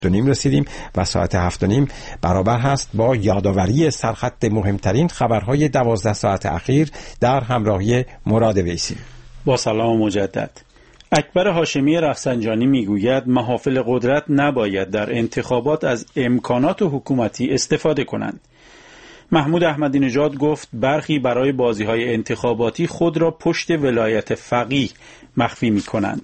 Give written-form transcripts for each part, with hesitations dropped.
7:30 رسیدیم و ساعت 7:30 برابر هست با یادآوری سرخط مهمترین خبرهای 12 ساعت اخیر در همراهی مراد ویسی. با سلام مجدد. اکبر هاشمی رفسنجانی میگوید محافل قدرت نباید در انتخابات از امکانات حکومتی استفاده کنند. محمود احمدی نژاد گفت برخی برای بازی‌های انتخاباتی خود را پشت ولایت فقیه مخفی می‌کنند.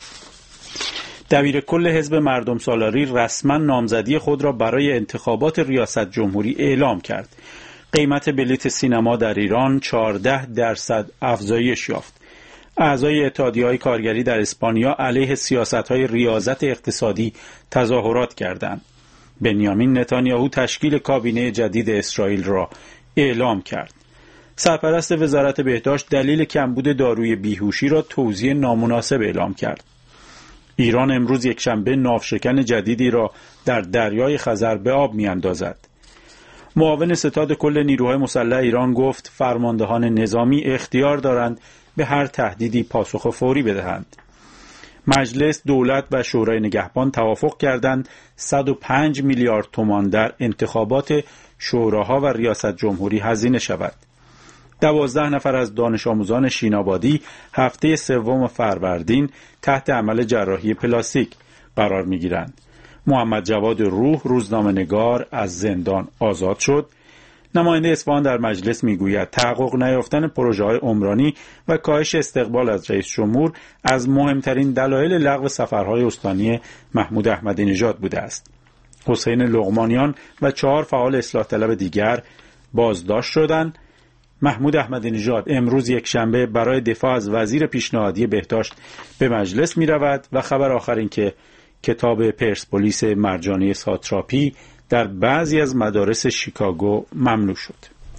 دبیر کل حزب مردم سالاری رسما نامزدی خود را برای انتخابات ریاست جمهوری اعلام کرد. قیمت بلیت سینما در ایران 14% افزایش یافت. اعضای اتحادیه‌های کارگری در اسپانیا علیه سیاست‌های ریاضت اقتصادی تظاهرات کردند. بنیامین نتانیاهو تشکیل کابینه جدید اسرائیل را اعلام کرد. سرپرست وزارت بهداشت دلیل کمبود داروی بیهوشی را توزیع نامناسب اعلام کرد. ایران امروز یکشنبه ناوشکن جدیدی را در دریای خزر به آب می‌اندازد. معاون ستاد کل نیروهای مسلح ایران گفت فرماندهان نظامی اختیار دارند به هر تهدیدی پاسخ فوری بدهند. مجلس، دولت و شورای نگهبان توافق کردند 105 میلیارد تومان در انتخابات شوراها و ریاست جمهوری هزینه شود. 12 نفر از دانش آموزان شینابادی هفته 3 فروردین تحت عمل جراحی پلاستیک قرار می‌گیرند. محمد جواد روح روزنامه‌نگار از زندان آزاد شد. نماینده اصفهان در مجلس میگوید تحقق نیافتن پروژه‌های عمرانی و کاهش استقبال از رئیس جمهور از مهمترین دلایل لغو سفرهای استانی محمود احمدی نژاد بوده است. حسین لقمانیان و 4 فعال اصلاح طلب دیگر بازداشت شدند. محمود احمدی نژاد امروز یکشنبه برای دفاع از وزیر پیشنهادی بهداشت به مجلس می رود و خبر آخر این که کتاب پرسپولیس مرجانی ساتراپی در بعضی از مدارس شیکاگو ممنوع شد.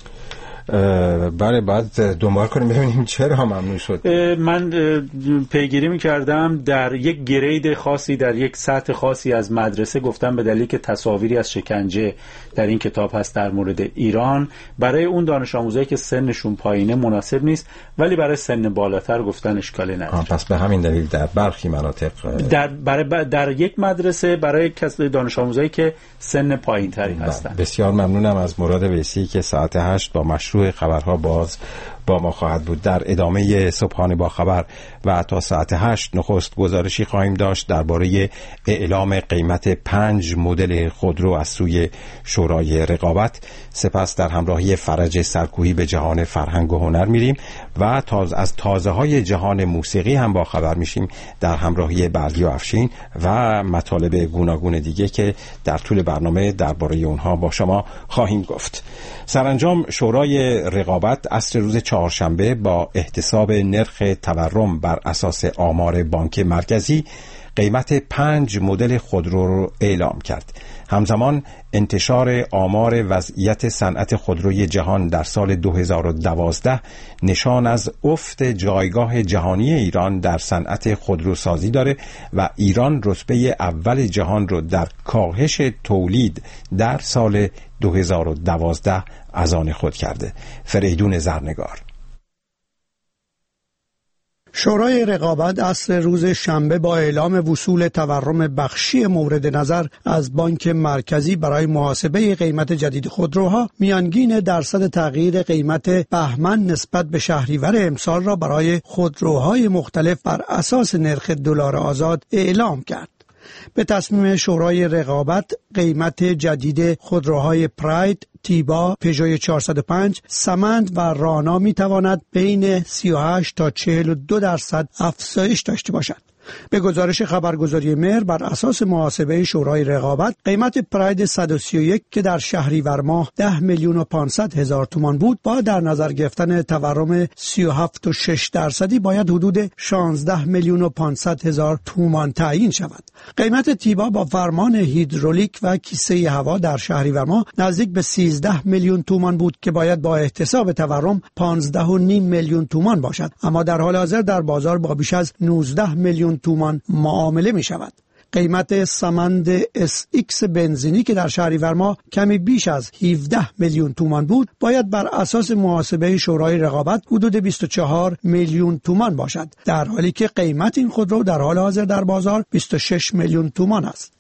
بله، باید دنبال کنیم ببینیم چرا ممنوع شد. من پیگیری می‌کردم در یک گرید خاصی در یک سطح خاصی از مدرسه گفتم به دلیل که تصاویری از شکنجه در این کتاب هست در مورد ایران در اون دانش آموزایی که سنشون پایینه مناسب نیست، ولی برای سن بالاتر گفتن اشکالی نداره. پس به همین دلیل در برخی مناطق در یک مدرسه برای دانش آموزایی که سن پایینتری هستن. بسیار ممنونم از مراد ویسی که ساعت 8 با مشروع خبرها باز با ما خواهد بود. در ادامه صبحانه با خبر و تا ساعت 8 نخست گزارشی خواهیم داشت درباره اعلام قیمت 5 مدل خودرو از سوی شورای رقابت. سپس در همراهی فرج سرکوهی به جهان فرهنگ و هنر میریم و از تازه‌های جهان موسیقی هم با خبر میشیم در همراهی بردیا افشین و مطالب گوناگون دیگه که در طول برنامه درباره اونها با شما خواهیم گفت. سرانجام شورای رقابت عصر روز چهارشنبه با احتساب نرخ تورم بر اساس آمار بانک مرکزی قیمت 5 مدل خودرو را اعلام کرد. همزمان انتشار آمار وضعیت صنعت خودروی جهان در سال 2012 نشان از افت جایگاه جهانی ایران در صنعت خودروسازی داره و ایران رتبه اول جهان رو در کاهش تولید در سال 2012 از آن خود کرده. فریدون زرنگار. شورای رقابت عصر روز شنبه با اعلام وصول تورم بخشی مورد نظر از بانک مرکزی برای محاسبه قیمت جدید خودروها میانگین درصد تغییر قیمت بهمن نسبت به شهریور امسال را برای خودروهای مختلف بر اساس نرخ دلار آزاد اعلام کرد. به تصمیم شورای رقابت قیمت جدید خودروهای پراید، تیبا، پژو 405، سمند و رانا می تواند بین 38 تا 42% افزایش داشته باشد. به گزارش خبرگزاری مهر بر اساس محاسبه شورای رقابت قیمت پراید 131 که در شهریور ماه 10,500,000 تومان بود با در نظر گرفتن تورم 37.6% باید حدود 16,500,000 تومان تعیین شود. قیمت تیبا با فرمان هیدرولیک و کیسه هوا در شهریور ماه نزدیک به 13 میلیون تومان بود که باید با احتساب تورم 15.5 میلیون تومان باشد، اما در حال حاضر در بازار با بیش از 19 میلیون تومان معامله می شود. قیمت سمند SX بنزینی که در شهریور ماه کمی بیش از 17 میلیون تومان بود باید بر اساس محاسبه شورای رقابت حدود 24 میلیون تومان باشد، در حالی که قیمت این خودرو در حال حاضر در بازار 26 میلیون تومان است.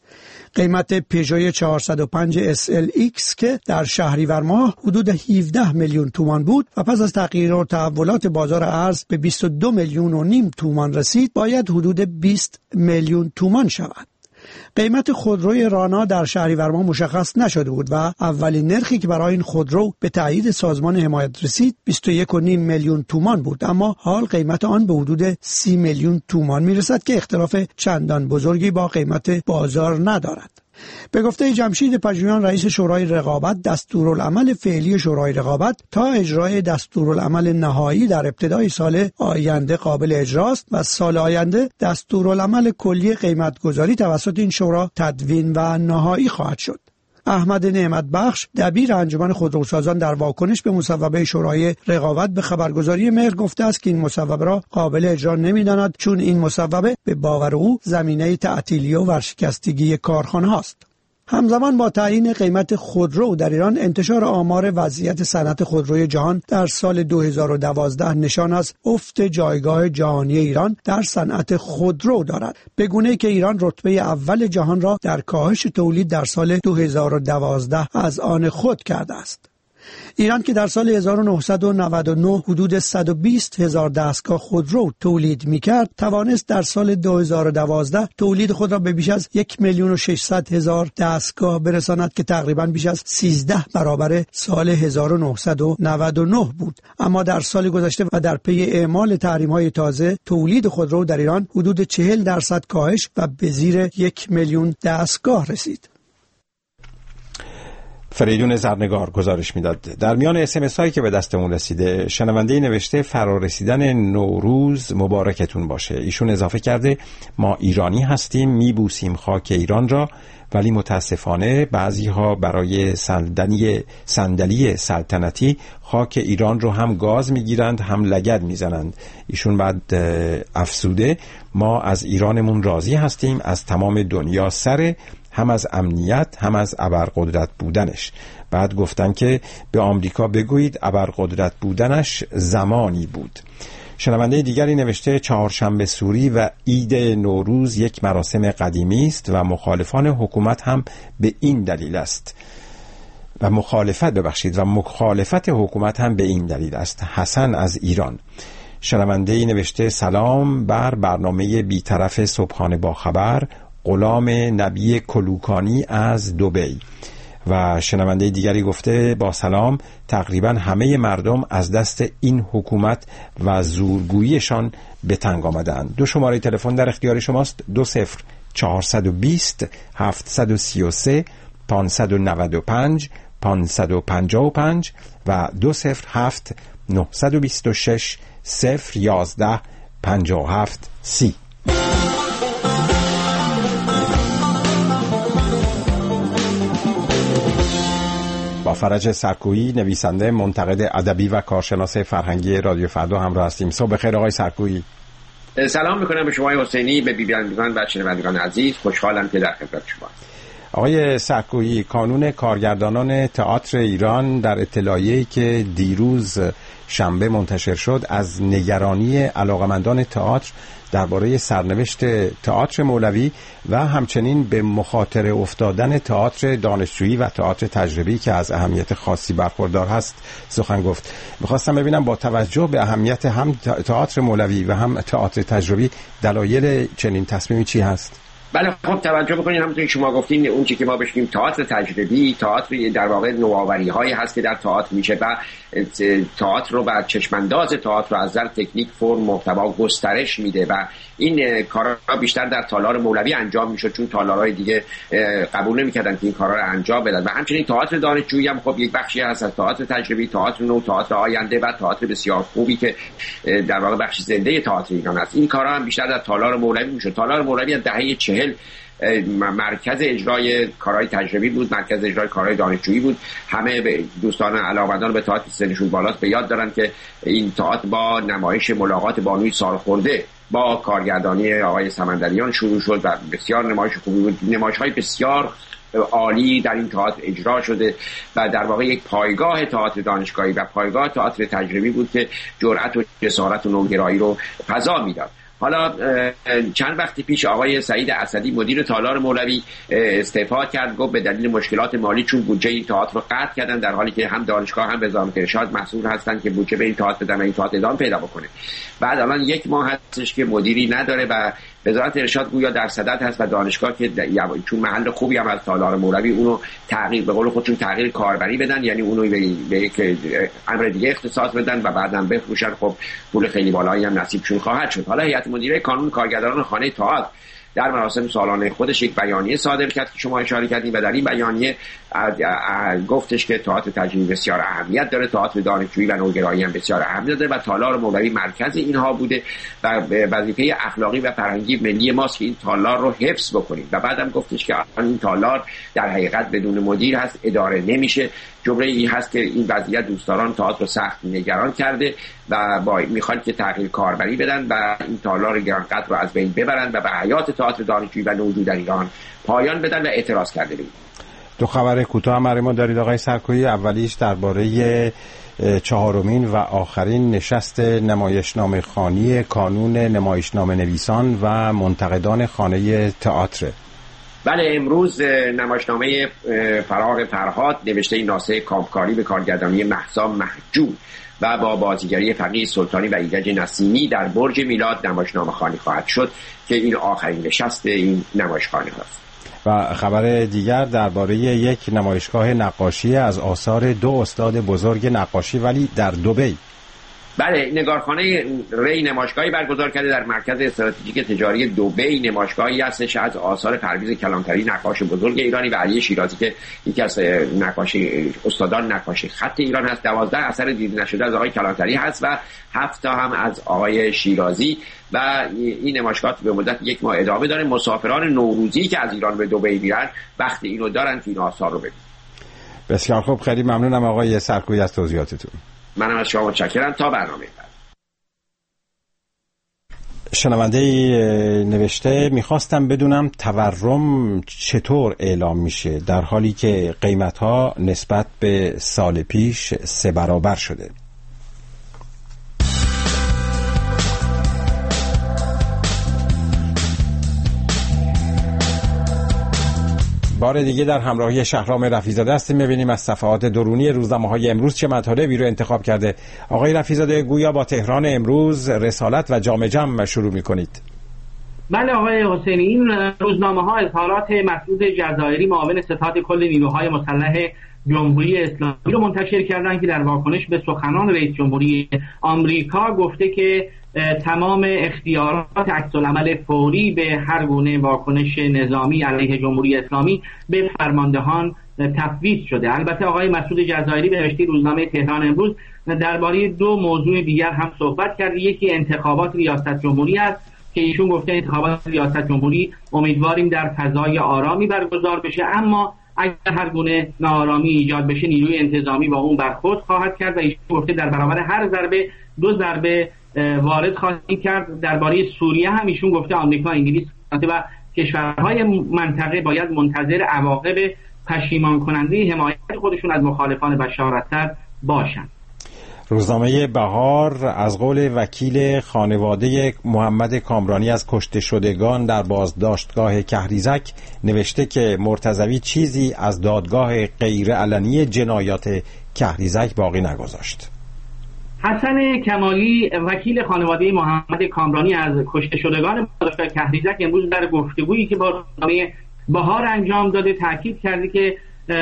قیمت پژو 405 SLX که در شهریور ماه حدود 17 میلیون تومان بود و پس از تغییر و تحولات بازار ارز به 22 میلیون و نیم تومان رسید، باید حدود 20 میلیون تومان شود. قیمت خودروی رانا در شهریور ماه مشخص نشده بود و اولین نرخی که برای این خودرو به تایید سازمان حمایت رسید 21.5 میلیون تومان بود، اما حال قیمت آن به حدود 30 میلیون تومان میرسد که اختلاف چندان بزرگی با قیمت بازار ندارد. به گفته جمشید پژویان رئیس شورای رقابت، دستورالعمل فعلی شورای رقابت تا اجرای دستورالعمل نهایی در ابتدای سال آینده قابل اجراست و سال آینده دستورالعمل کلی قیمتگذاری توسط این شورا تدوین و نهایی خواهد شد. احمد نعمت بخش دبیر انجمن خودروسازان در واکنش به مصوبه شورای رقابت به خبرگزاری مهر گفته است که این مصوبه را قابل اجرا نمی‌داند، چون این مصوبه به باور او زمینه تعطیلی و ورشکستگی کارخانه است. همزمان با تعیین قیمت خودرو در ایران، انتشار آمار وضعیت صنعت خودروی جهان در سال 2012 نشان از افت جایگاه جهانی ایران در صنعت خودرو دارد، به گونه‌ای که ایران رتبه اول جهان را در کاهش تولید در سال 2012 از آن خود کرده است. ایران که در سال 1999 حدود 120,000 دستگاه خودرو تولید می‌کرد، توانست در سال 2012 تولید خود را به بیش از 1,600,000 دستگاه برساند که تقریباً بیش از 13 برابر سال 1999 بود. اما در سال گذشته و در پی اعمال تحریم‌های تازه، تولید خودرو در ایران حدود 40% کاهش و به زیر 1,000,000 دستگاه رسید. فریدون زرنگار گزارش میداد. در میان SMS هایی که به دستمون رسیده، شنونده نوشته فرارسیدن نوروز مبارکتون باشه. ایشون اضافه کرده ما ایرانی هستیم، میبوسیم خاک ایران را، ولی متاسفانه بعضی ها برای صندلی سلطنتی خاک ایران رو هم گاز میگیرند هم لگد میزنند. ایشون بعد افسوده ما از ایرانمون راضی هستیم، از تمام دنیا سره، هم از امنیت هم از ابرقدرت بودنش. بعد گفتن که به آمریکا بگویید ابرقدرت بودنش زمانی بود. شنونده دیگری نوشته چهارشنبه سوری و عید نوروز یک مراسم قدیمی است و مخالفان حکومت هم به این دلیل است و مخالفت حکومت هم به این دلیل است. حسن از ایران. شنونده نوشته سلام بر برنامه بیطرف صبحانه با خبر، غلام نبی کلوکانی از دبی. و شنونده دیگری گفته با سلام، تقریبا همه مردم از دست این حکومت و زورگوییشان به تنگ آمدند. 2 شماره تلفن در اختیار شماست: 20 733 595 555 و 207 926 011 57 30. با فرج سرکویی، نویسنده، منتقد ادبی و کارشناس فرهنگی رادیو فردا همراه هستیم. صبح بخیر آقای سرکویی. سلام میکنم به شما حسینی، به بی‌بینندگان و شنوندگان عزیز. خوشحالم که در خدمت شما. آقای سرکویی، کانون کارگردانان تئاتر ایران در اطلاعیه‌ای که دیروز شنبه منتشر شد از نگرانی علاقمندان تئاتر درباره سرنوشت تئاتر مولوی و همچنین به مخاطره افتادن تئاتر دانشجویی و تئاتر تجربی که از اهمیت خاصی برخوردار هست سخن گفت. میخواستم ببینم با توجه به اهمیت هم تئاتر مولوی و هم تئاتر تجربی دلایل چنین تصمیمی چی هست؟ بله، خب توجه بکنید، همونطور که شما گفتین، اون چیزی که ما بهش میگیم تئاتر تجربی، تئاتر در واقع نوآوری هایی هست که در تئاتر میشه و تئاتر رو بر چشمانداز تئاتر رو از نظر تکنیک، فرم، محتوا گسترش میده و این کارا بیشتر در تالار مولوی انجام میشد، چون تالارهای دیگه قبول نمیکردن که این کارا رو انجام بدن. و همچنین تئاتر دانشجویی هم خب یک بخشی هست از تئاتر تجربی، تئاتر نو، تئاتر آینده و تئاتر بسیار خوبی که در واقع بخش زنده تئاتر ایران است. این کارا هم بیشتر در تالار مولوی میشد. تالار مولوی از دهه 40 مرکز اجرای کارهای تجربی بود، مرکز اجرای کارهای دانشجویی بود. همه دوستان علاقه‌مندان به تئاتر سنشون بالاست به یاد دارن که این تئاتر با نمایش ملاقات بانوی سالخورده با کارگردانی آقای سمندریان شروع شد و بسیار نمایش خوبی بود. نمایش‌های بسیار عالی در این تئاتر اجرا شده و در واقع یک پایگاه تئاتر دانشگاهی و پایگاه تئاتر تجربی بود که جرأت و جسارت و نوگرایی رو فضا میداد. حالا چند وقتی پیش آقای سعید اسدی مدیر تالار مولوی استعفا کرد، گفت به دلیل مشکلات مالی چون بودجه این تئاتر رو قطع کردن، در حالی که هم دانشگاه هم وزارت ارشاد مسئول هستن که بودجه به این تئاتر بدن و این تئاتر ادامه پیدا بکنه. بعد الان 1 ماه هستش که مدیری نداره و وزارت ارشاد گویا در صدد هست و دانشگاه که چون محل خوبی هم از تالار مولوی اونو تغییر به قول خودشون تغییر کاربری بدن، یعنی اونو به یک امر دیگه اختصاص بدن و بعداً بفروشن. خب پول خیلی بالایی هم نصیبشون خواهد شد. حالا هیئت مدیره کانون کارگردانان خانه تئاتر در مراسم سالانه خودش یک بیانیه صادر کرد که شما اشاره کردید و در این بیانیه گفتش که تئاتر تجربی بسیار اهمیت داره، تئاتر دانشجویی و نوگرایی هم بسیار اهمیت داره و تالار مولوی مرکز اینها بوده و وظیفه اخلاقی و فرهنگی ملی ماست که این تالار رو حفظ بکنیم. و بعدم گفتش که این تالار در حقیقت بدون مدیر هست، اداره نمیشه. جمله این هست که این وضعیت دوستداران تئاتر رو سخت نگران کرده و میخوان که تغییر کاربری بدن و این تالار گرانقدر رو از بین ببرن و به حیات تئاتر دانشجویی و نوجو در ایران پایان بدن و اعتراض کرده بودند. دو خبر کوتاه هم برای ما دارید آقای سرکویی. اولیش درباره 4مین و آخرین نشست نمایشنامه خوانی کانون نمایشنامه نویسان و منتقدان خانه تئاتر. بله، امروز نمایشنامه فراغ فرهاد نوشته ناصر کامکاری به کارگردانی مهسا محجوب و با بازیگری فقیه سلطانی و ایرج نسیمی در برج میلاد نمایشنامه خوانی خواهد شد که این آخرین نشست این نمایشخوانی هست. و خبر دیگر درباره یک نمایشگاه نقاشی از آثار 2 استاد بزرگ نقاشی ولی در دبی. بله، نگارخانه ری نمایشگاهی برگزار کرده در مرکز استراتژیک تجاری دبی. نمایشگاهی هستش از آثار پرویز کلانتری نقاش بزرگ ایرانی و علی شیرازی که یکی از استادان نقاشی خط ایران هست. 12 اثر دیده نشده از آقای کلانتری هست و 7 تا هم از آقای شیرازی و این نمایشگاه به مدت 1 ماه ادامه داره. مسافران نوروزی که از ایران به دبی میرن وقت اینو دارن که این آثار رو ببینن. بسیار خوب، خیلی ممنونم آقای سرکویی از توضیحاتتون. منم از شما متشکرم. تا برنامه بعد. شنونده نوشته میخواستم بدونم تورم چطور اعلام میشه در حالی که قیمتها نسبت به سال پیش 3 برابر شده. بار دیگه در همراهی شهرام رفیزاده هستیم. می‌بینیم از صفحات درونی روزنامه‌های امروز چه مطالبی رو انتخاب کرده. آقای رفیزاده، گویا با تهران امروز رسالت و جام جم شروع می‌کنید. بله آقای حسینی، این روزنامه‌ها اظهارات مسعود جزایری معاون ستاد کل نیروهای مسلح جمهوری اسلامی رو منتشر کردن که در واکنش به سخنان رئیس جمهوری آمریکا گفته که تمام اختیارات عکس‌العمل فوری به هر گونه واکنش نظامی علیه جمهوری اسلامی به فرماندهان تفویض شده. البته آقای مسعود جزایری به نوشته روزنامه تهران امروز درباره 2 موضوع دیگر هم صحبت کرد. یکی انتخابات ریاست جمهوری است که ایشون گفته انتخابات ریاست جمهوری امیدواریم در فضای آرامی برگزار بشه، اما اگر هر گونه ناآرامی ایجاد بشه نیروی انتظامی با اون برخورد خواهد کرد و ایشون گفته در برابر هر ضربه 2 ضربه وارد خواهیم کرد. درباره سوریه هم ایشون گفته آمریکا، انگلیس و کشورهای منطقه باید منتظر عواقب پشیمان کننده حمایت خودشون از مخالفان بشار اسد باشند. روزنامه بهار از قول وکیل خانواده محمد کامرانی از کشته شدگان در بازداشتگاه کهریزک نوشته که مرتضوی چیزی از دادگاه غیر علنی جنایات کهریزک باقی نگذاشت. حسن کمالی وکیل خانواده محمد کامرانی از کشته شدگان بازداشتگاه کهریزک امروز در گفتگویی که با روزنامه بهار انجام داده تاکید کرده که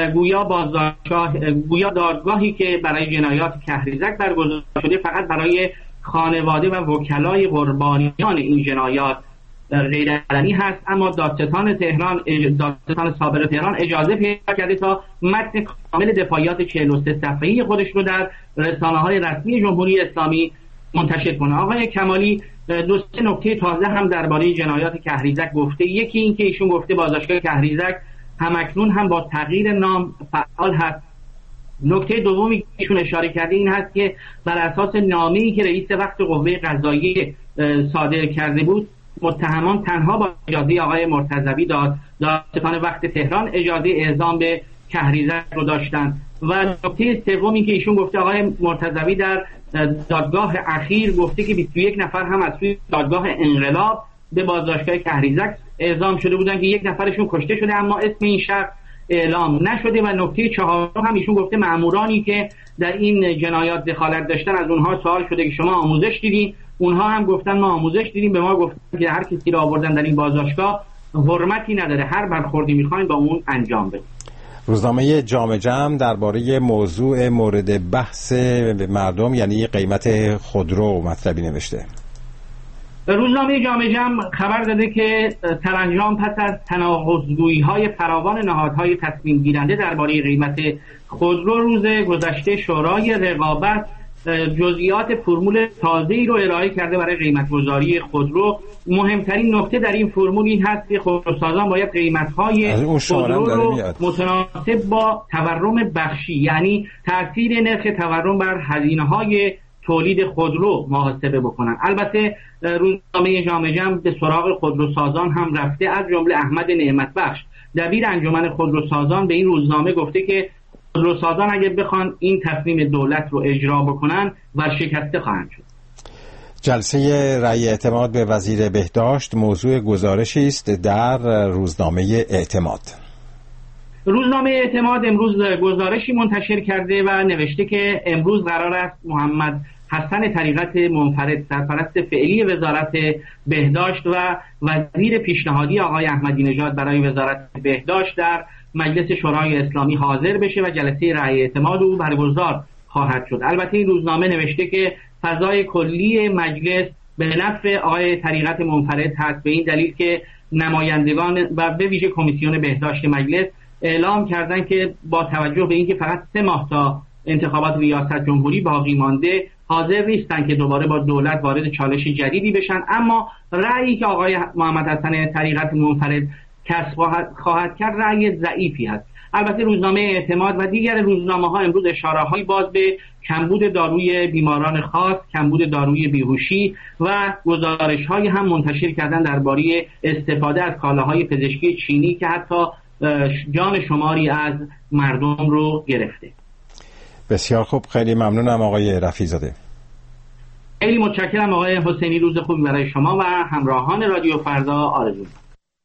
گویا دادگاهی که برای جنایات کهریزک برگزار شده فقط برای خانواده و وکلای قربانیان این جنایات غیر علنی هست، اما دادستان سابق تهران اجازه پیدا کرده تا متن کامل دفاعیات 43 صفحه‌ای خودش رو در رسانه‌های رسمی جمهوری اسلامی منتشر کنه. آقای کمالی 2-3 نکته تازه هم درباره جنایات کهریزک گفته. یکی این که ایشون گفته بازداشتگاه کهریزک همکنون هم با تغییر نام فعال هست. نکته دومی که ایشون اشاره کرده این هست که بر اساس نامه‌ای که رئیس وقت قوه قضاییه صادر کرده بود متهمان تنها با اجازه آقای مرتضوی دادستان وقت تهران اجازه اعزام به کهریزک رو داشتن. و نکته سومی که ایشون گفته آقای مرتضوی در دادگاه اخیر گفته که 21 نفر هم از سوی دادگاه انقلاب به بازداشتگاه کهریزک اعزام شده بودن که یک نفرشون کشته شده، اما اسم این شخص اعلام نشده. و نکته چهارم هم ایشون گفته مأمورانی که در این جنایات دخالت داشتن از اونها سوال شده که شما آموزش دیدین؟ اونها هم گفتن ما آموزش دیدیم. به ما گفتن که هر کسی رو آوردن در این بازداشتگاه حرمتی نداره، هر برخوردی میخواین با اون انجام بدید. روزنامه جامعه جمع درباره موضوع مورد بحث مردم یعنی قیمت خودرو مطلبی نوشته. روزنامه جامعه جمع خبر داده که سرانجام پس از تناقض‌گویی‌های فراوان نهادهای تصمیم گیرنده درباره قیمت خودرو، روز گذشته شورای رقابت جزئیات فرمول تازه‌ای رو ارائه کرده برای قیمت‌گذاری خودرو. مهمترین نکته در این فرمول این هست که خودروسازان باید قیمت‌های خودرو رو متناسب با تورم بخشی، یعنی تأثیر نرخ تورم بر هزینه‌های تولید خودرو محاسبه بکنن. البته روزنامه جامعه جمع به سراغ خودروسازان هم رفته. از جمله احمد نعمت بخش دبیر انجمن خودروسازان به این روزنامه گفته که خودروسازان اگه بخوان این تصمیم دولت رو اجرا بکنن ورشکسته خواهند شد. جلسه رأی اعتماد به وزیر بهداشت موضوع گزارشی است در روزنامه اعتماد. روزنامه اعتماد امروز گزارشی منتشر کرده و نوشته که امروز قرار است محمد حسن طریقت منفرد سرپرست فعلی وزارت بهداشت و وزیر پیشنهادی آقای احمدی نژاد برای وزارت بهداشت در مجلس شورای اسلامی حاضر بشه و جلسه رأی اعتماد او برگزار خواهد شد. البته این روزنامه نوشته که فضای کلی مجلس به نفع آقای طریقت منفرد هست، به این دلیل که نمایندگان و به ویژه کمیسیون بهداشت مجلس اعلام کردن که با توجه به اینکه فقط 3 ماه تا انتخابات ریاست جمهوری باقی مانده حاضر نیستن که دوباره با دولت وارد چالش جدیدی بشن، اما رأیی که آقای محمد حسن طریقت منفرد کسب خواهد کرد رأی ضعیفی هست. البته روزنامه اعتماد و دیگر روزنامه‌ها امروز اشاره‌هایی باز به کمبود داروی بیماران خاص، کمبود داروی بیهوشی و گزارش‌هایی هم منتشر کردن درباره استفاده از کالاهای پزشکی چینی که حتی جان شماری از مردم رو گرفته. بسیار خوب، خیلی ممنونم آقای رفیع‌زاده. خیلی متشکرم آقای حسینی. روز خوبی برای شما و همراهان رادیو فردا آرزو می‌کنم.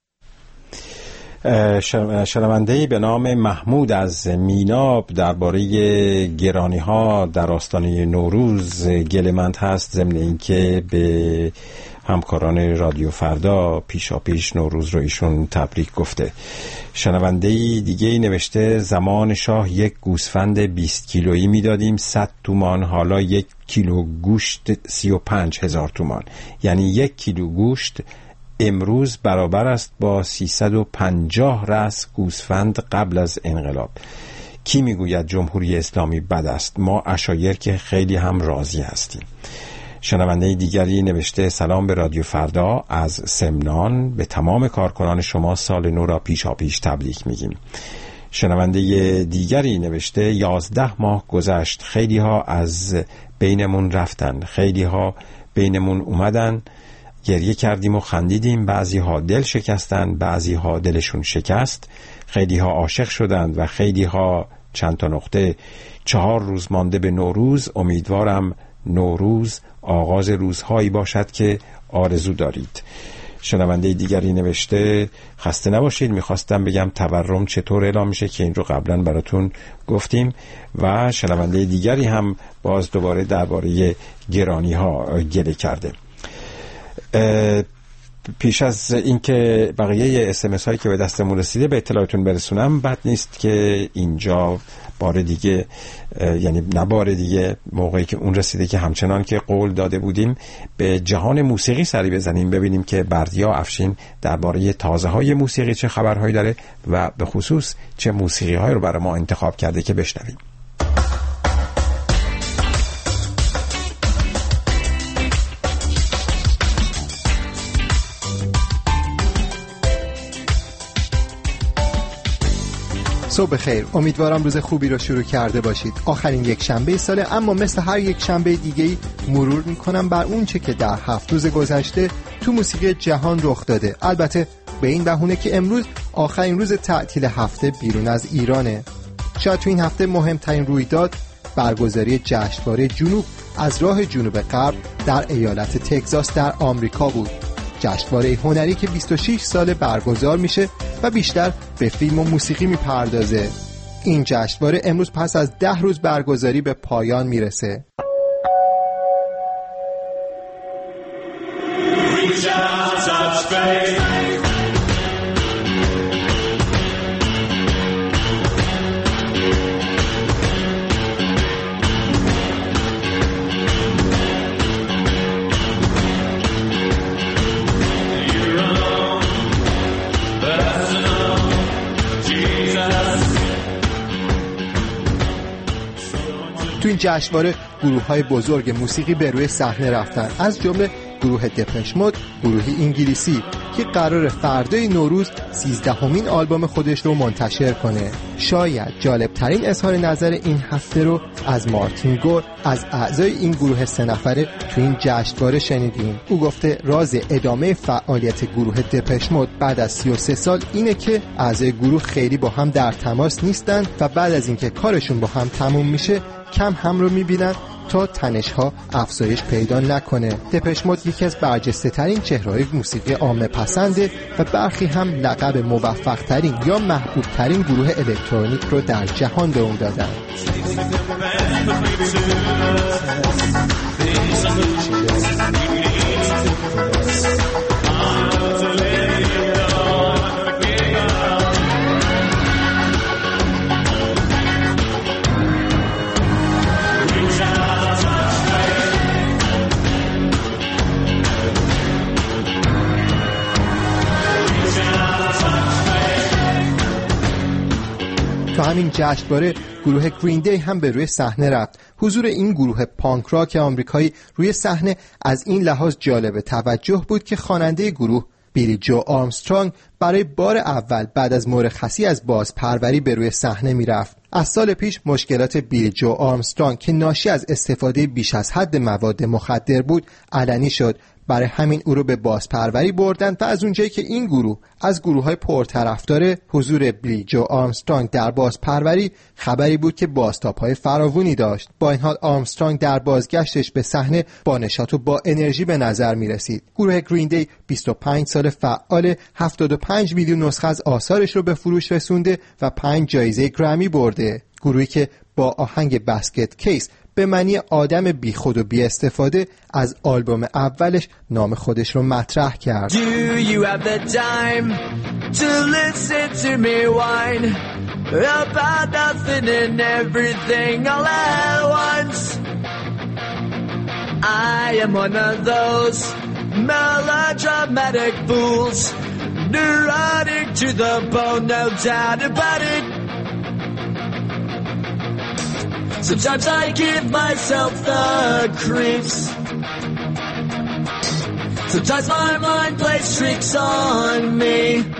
شنونده‌ای به نام محمود از میناب درباره گرانی‌ها در آستانه نوروز گله‌مند هست، ضمن اینکه به همکاران رادیو فردا پیشاپیش نوروز رو ایشون تبریک گفته. شنونده‌ای دیگه‌ای نوشته زمان شاه یک گوسفند 20 کیلویی میدادیم 100 تومان، حالا 1 کیلو گوشت 35,000 تومان، یعنی 1 کیلو گوشت امروز برابر است با 350 رأس گوسفند قبل از انقلاب. کی میگوید جمهوری اسلامی بد است؟ ما عشایر که خیلی هم راضی هستیم. شنونده دیگری نوشته سلام به رادیو فردا از سمنان، به تمام کارکنان شما سال نو را پیشاپیش تبریک میگیم. شنونده دیگری نوشته 11 ماه گذشت، خیلی ها از بینمون رفتن، خیلی ها بینمون اومدن، گریه کردیم و خندیدیم، بعضی ها دل شکستن، بعضی ها دلشون شکست، خیلی ها عاشق شدند و خیلی ها چند تا نقطه. 4 روز مانده به نوروز، امیدوارم نوروز آغاز روزهایی باشد که آرزو دارید. شنونده دیگری نوشته خسته نباشید، میخواستم بگم تورم چطور اعلام میشه که این رو قبلا براتون گفتیم. و شنونده دیگری هم باز دوباره درباره گرانی ها گله کرده. پیش از اینکه بقیه SMS هایی که به دستمون رسیده به اطلاعتون برسونم، بد نیست که اینجا بار دیگه، یعنی نه بار دیگه، موقعی که اون رسیده که همچنان که قول داده بودیم به جهان موسیقی سری بزنیم، ببینیم که بردیا افشین درباره تازه های موسیقی چه خبرهایی داره و به خصوص چه موسیقی هایی رو برای ما انتخاب کرده که بشنویم. صبح خیر، امیدوارم روز خوبی رو شروع کرده باشید. آخرین یک شنبه ساله، اما مثل هر یک شنبه دیگه‌ای مرور میکنم بر اون چه که در 7 روز گذشته تو موسیقی جهان رخ داده. البته به این بهونه که امروز آخرین روز تعطیل هفته بیرون از ایرانه. شاید تو این هفته مهمترین رویداد برگزاری جشنواره جنوب از راه جنوب غرب در ایالت تگزاس در آمریکا بود. جشنواره هنری که 26 سال برگزار میشه و بیشتر به فیلم و موسیقی میپردازه. این جشنواره امروز پس از 10 روز برگزاری به پایان میرسه. تو این جشنواره گروه‌های بزرگ موسیقی به روی صحنه رفتن، از جمله گروه دپش مود، گروهی انگلیسی که قرار فردای نوروز 13مین آلبوم خودش رو منتشر کنه. شاید جالبترین اظهار نظر این هفته رو از مارتین گور، از اعضای این گروه 3 نفره تو این جشنواره شنیدیم. او گفته راز ادامه فعالیت گروه دپش مود بعد از 33 سال اینه که اعضای گروه خیلی با هم در تماس نیستن و بعد از اینکه کارشون با هم تموم میشه کم هم رو میبینن تا تنش‌ها افزایش پیدا نکنه. دپش مود یکی از برجسته ترین چهره‌های موسیقی عامه پسنده و برخی هم لقب موفق ترین یا محبوب ترین گروه الکترونیک رو در جهان به اون دادن. تو همین جشنواره گروه گرین دی هم به روی صحنه رفت. حضور این گروه پانک راک آمریکایی روی صحنه از این لحاظ جالب توجه بود که خواننده گروه بیلی جو آرمسترانگ برای بار اول بعد از مرخصی از بازپروری به روی صحنه میرفت. از سال پیش مشکلات بیلی جو آرمسترانگ که ناشی از استفاده بیش از حد مواد مخدر بود علنی شد. برای همین او رو به بازپروری بردن و از اونجایی که این گروه از گروه‌های پرطرفدار حضور بیلی جو آرمسترانگ در بازپروری خبری بود که بازتاب‌های فراوانی داشت. با این حال آرمسترانگ در بازگشتش به صحنه با نشاط و با انرژی به نظر می‌رسید. گروه گرین دی 25 سال فعال، 75 میلیون نسخه از آثارش رو به فروش رسونده و 5 جایزه گرمی برده. گروهی که با آهنگ بسکت کیس به معنی آدم بی خود و بی استفاده از آلبوم اولش نام خودش رو مطرح کرد. Do you have the time to listen to me whine about nothing and everything all at once? I am one of those melodramatic fools, neurotic to the bone, no doubt about it. Sometimes I give myself the creeps. Sometimes my mind plays tricks on me.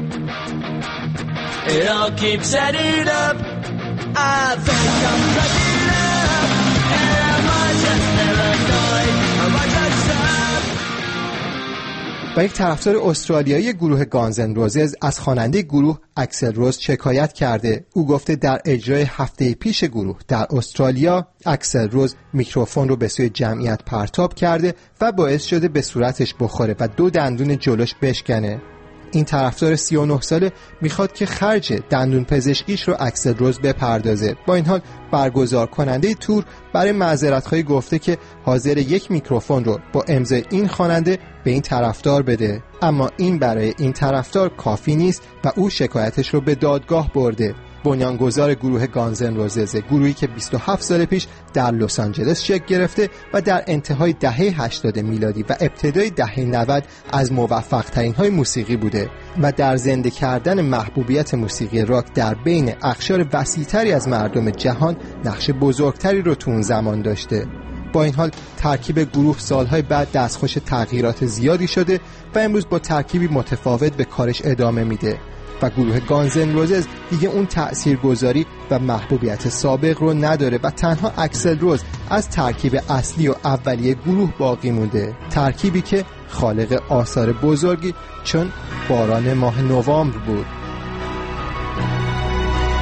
It all keeps adding up. I think I'm cracking up. Am I just paranoid? Am I just up? و یک طرفدار استرالیایی گروه گانز اند روزز از خواننده گروه اکسل روز شکایت کرده. او گفته در اجرای هفته پیش گروه در استرالیا اکسل روز میکروفون رو به سوی جمعیت پرتاب کرده و باعث شده به صورتش بخوره و 2 دندون جلوش بشکنه. این طرفدار 39 ساله میخواد که خرج دندون پزشکیش رو اکسل روز بپردازه. با این حال برگزار کننده تور برای معذرت‌خواهی گفته که حاضر یک میکروفون رو با امضای این خواننده به این طرفدار بده، اما این برای این طرفدار کافی نیست و او شکایتش رو به دادگاه برده. بنیانگذار گروه گانز اند روزز، گروهی که 27 سال پیش در لس آنجلس شکل گرفته و در انتهای دهه 80 میلادی و ابتدای دهه 90 از موفق ترین های موسیقی بوده و در زنده کردن محبوبیت موسیقی راک در بین اقشار وسیع‌تری از مردم جهان نقش بزرگتری رو تو اون زمان داشته. با این حال ترکیب گروه سالهای بعد دستخوش تغییرات زیادی شده و امروز با ترکیبی متفاوت به کارش ادامه میده و گروه گانز اند روزز دیگه اون تأثیرگذاری و محبوبیت سابق رو نداره و تنها اکسل روز از ترکیب اصلی و اولیه گروه باقی مونده، ترکیبی که خالق آثار بزرگی چون باران ماه نوامبر بود.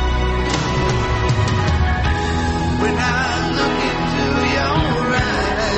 When I look into your eyes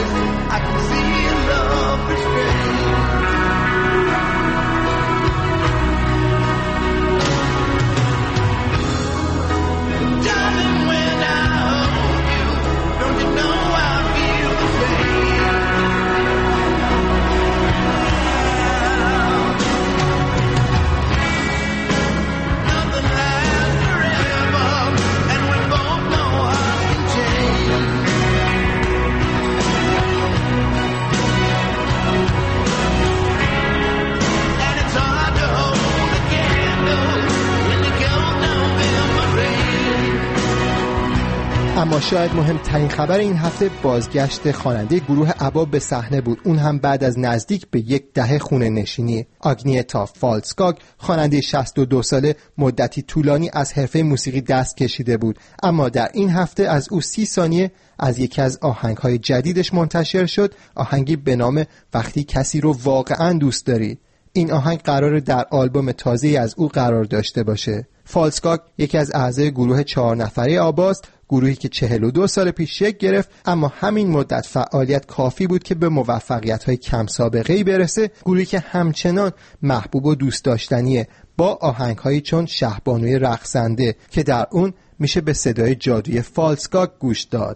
اما شاید مهمترین خبر این هفته بازگشت خواننده گروه ابا به صحنه بود، اون هم بعد از نزدیک به 10 دهه خونه نشینی. آگنیتا فالسکاگ خواننده 62 ساله مدتی طولانی از حرفه موسیقی دست کشیده بود، اما در این هفته از او 30 ثانیه از یکی از آهنگ‌های جدیدش منتشر شد، آهنگی به نام وقتی کسی رو واقعاً دوست داری. این آهنگ قراره در آلبوم تازه‌ای از او قرار داشته باشه. فالسکاگ یکی از اعضای گروه 4 نفره آباست، گروهی که 42 سال پیش شکل گرفت، اما همین مدت فعالیت کافی بود که به موفقیت‌های کم سابقه‌ای برسه. گروهی که همچنان محبوب و دوست داشتنیه، با آهنگ‌هایی چون شهبانوی رقصنده که در اون میشه به صدای جادویی فالسکاگ گوش داد.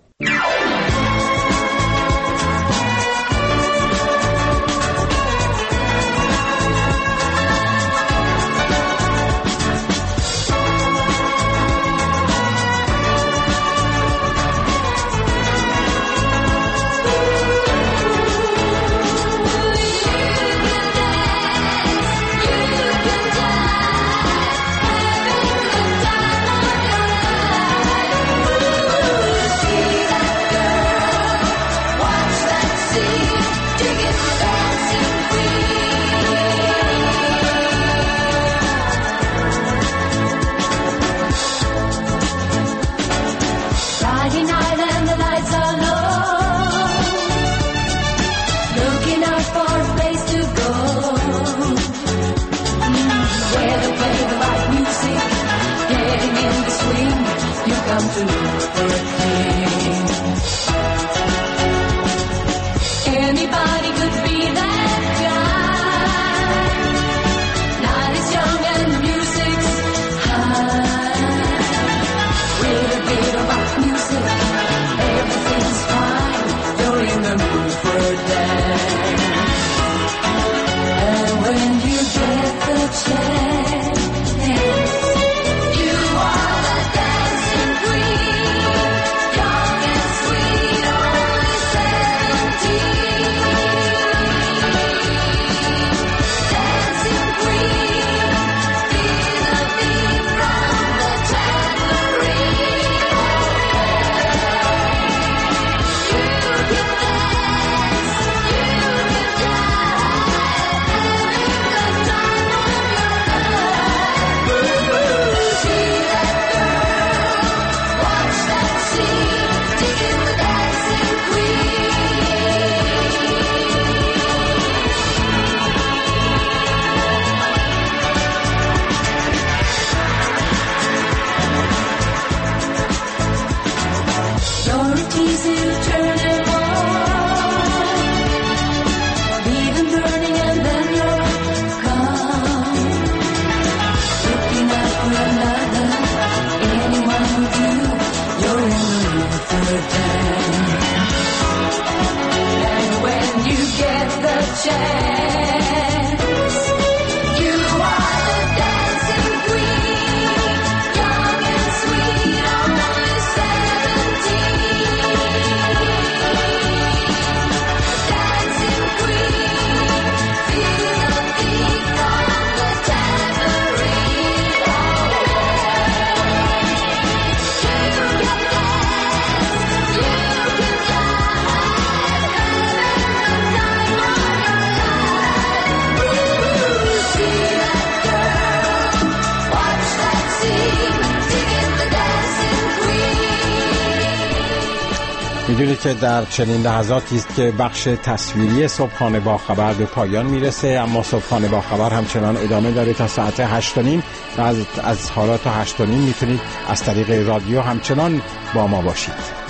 میدونید که در چنین لحظاتی است که بخش تصویری صبحانه با خبر به پایان میرسه، اما صبحانه با خبر همچنان ادامه داره تا ساعت 8:30 و از حالا تا 8:30 میتونید از طریق رادیو همچنان با ما باشید.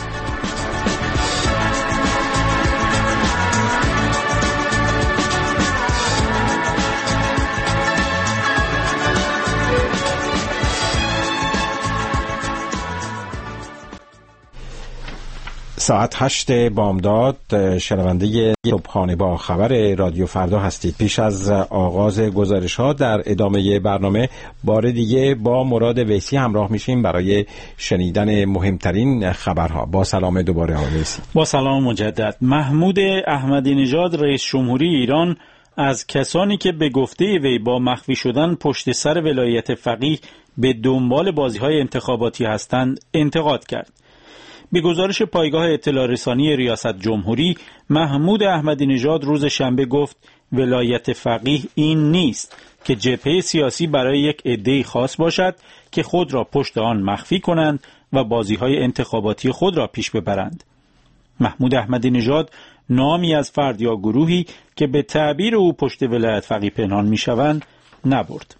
ساعت 8 بامداد شنونده صبحانه با خبر رادیو فردا هستید. پیش از آغاز گزارش ها در ادامه برنامه بار دیگه با مراد ویسی همراه میشیم برای شنیدن مهمترین خبرها. با سلام دوباره آقای ویسی. با سلام مجدد. محمود احمدی نژاد رئیس جمهوری ایران از کسانی که به گفته وی با مخفی شدن پشت سر ولایت فقیه به دنبال بازی‌های انتخاباتی هستند انتقاد کرد. به گزارش پایگاه اطلاع رسانی ریاست جمهوری، محمود احمدی نژاد روز شنبه گفت ولایت فقیه این نیست که جبهه سیاسی برای یک عده خاص باشد که خود را پشت آن مخفی کنند و بازی‌های انتخاباتی خود را پیش ببرند. محمود احمدی نژاد نامی از فرد یا گروهی که به تعبیر او پشت ولایت فقیه پنهان می‌شوند نبرد.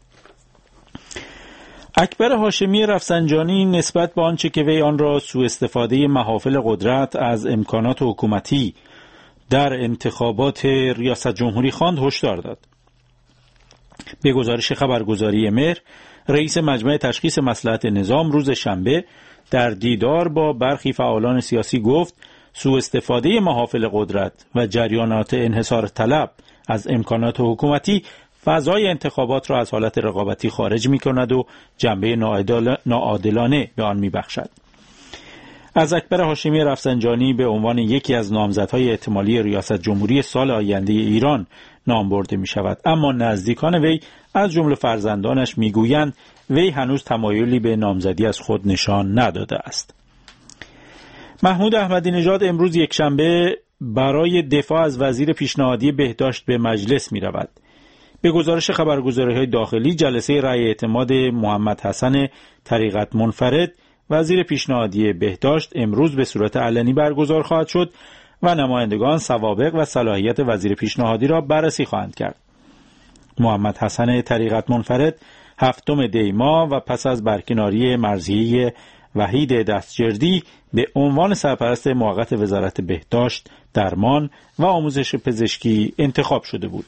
اکبر هاشمی رفسنجانی نسبت به آنچه که وی آن را سوء استفاده محافل قدرت از امکانات حکومتی در انتخابات ریاست جمهوری خواند هشدار داد. به گزارش خبرگزاری مهر، رئیس مجمع تشخیص مصلحت نظام روز شنبه در دیدار با برخی فعالان سیاسی گفت سوء استفاده محافل قدرت و جریانات انحصار طلب از امکانات حکومتی فضای انتخابات را از حالت رقابتی خارج می کند و جنبه ناعادلانه به آن می بخشد. از اکبر هاشمی رفسنجانی به عنوان یکی از نامزدهای احتمالی ریاست جمهوری سال آینده ایران نام برده می شود، اما نزدیکان وی از جمله فرزندانش می گویند وی هنوز تمایلی به نامزدی از خود نشان نداده است. محمود احمدی نژاد امروز یکشنبه برای دفاع از وزیر پیشنهادی بهداشت به مجلس می رود. به گزارش خبرگزاری‌های داخلی، جلسه رأی اعتماد محمد حسن طریقت منفرد وزیر پیشنهادی بهداشت امروز به صورت علنی برگزار خواهد شد و نمایندگان سوابق و صلاحیت وزیر پیشنهادی را بررسی خواهند کرد. محمد حسن طریقت منفرد 7 دی ماه و پس از برکناری مرضیه وحید دستجردی به عنوان سرپرست موقت وزارت بهداشت، درمان و آموزش پزشکی انتخاب شده بود.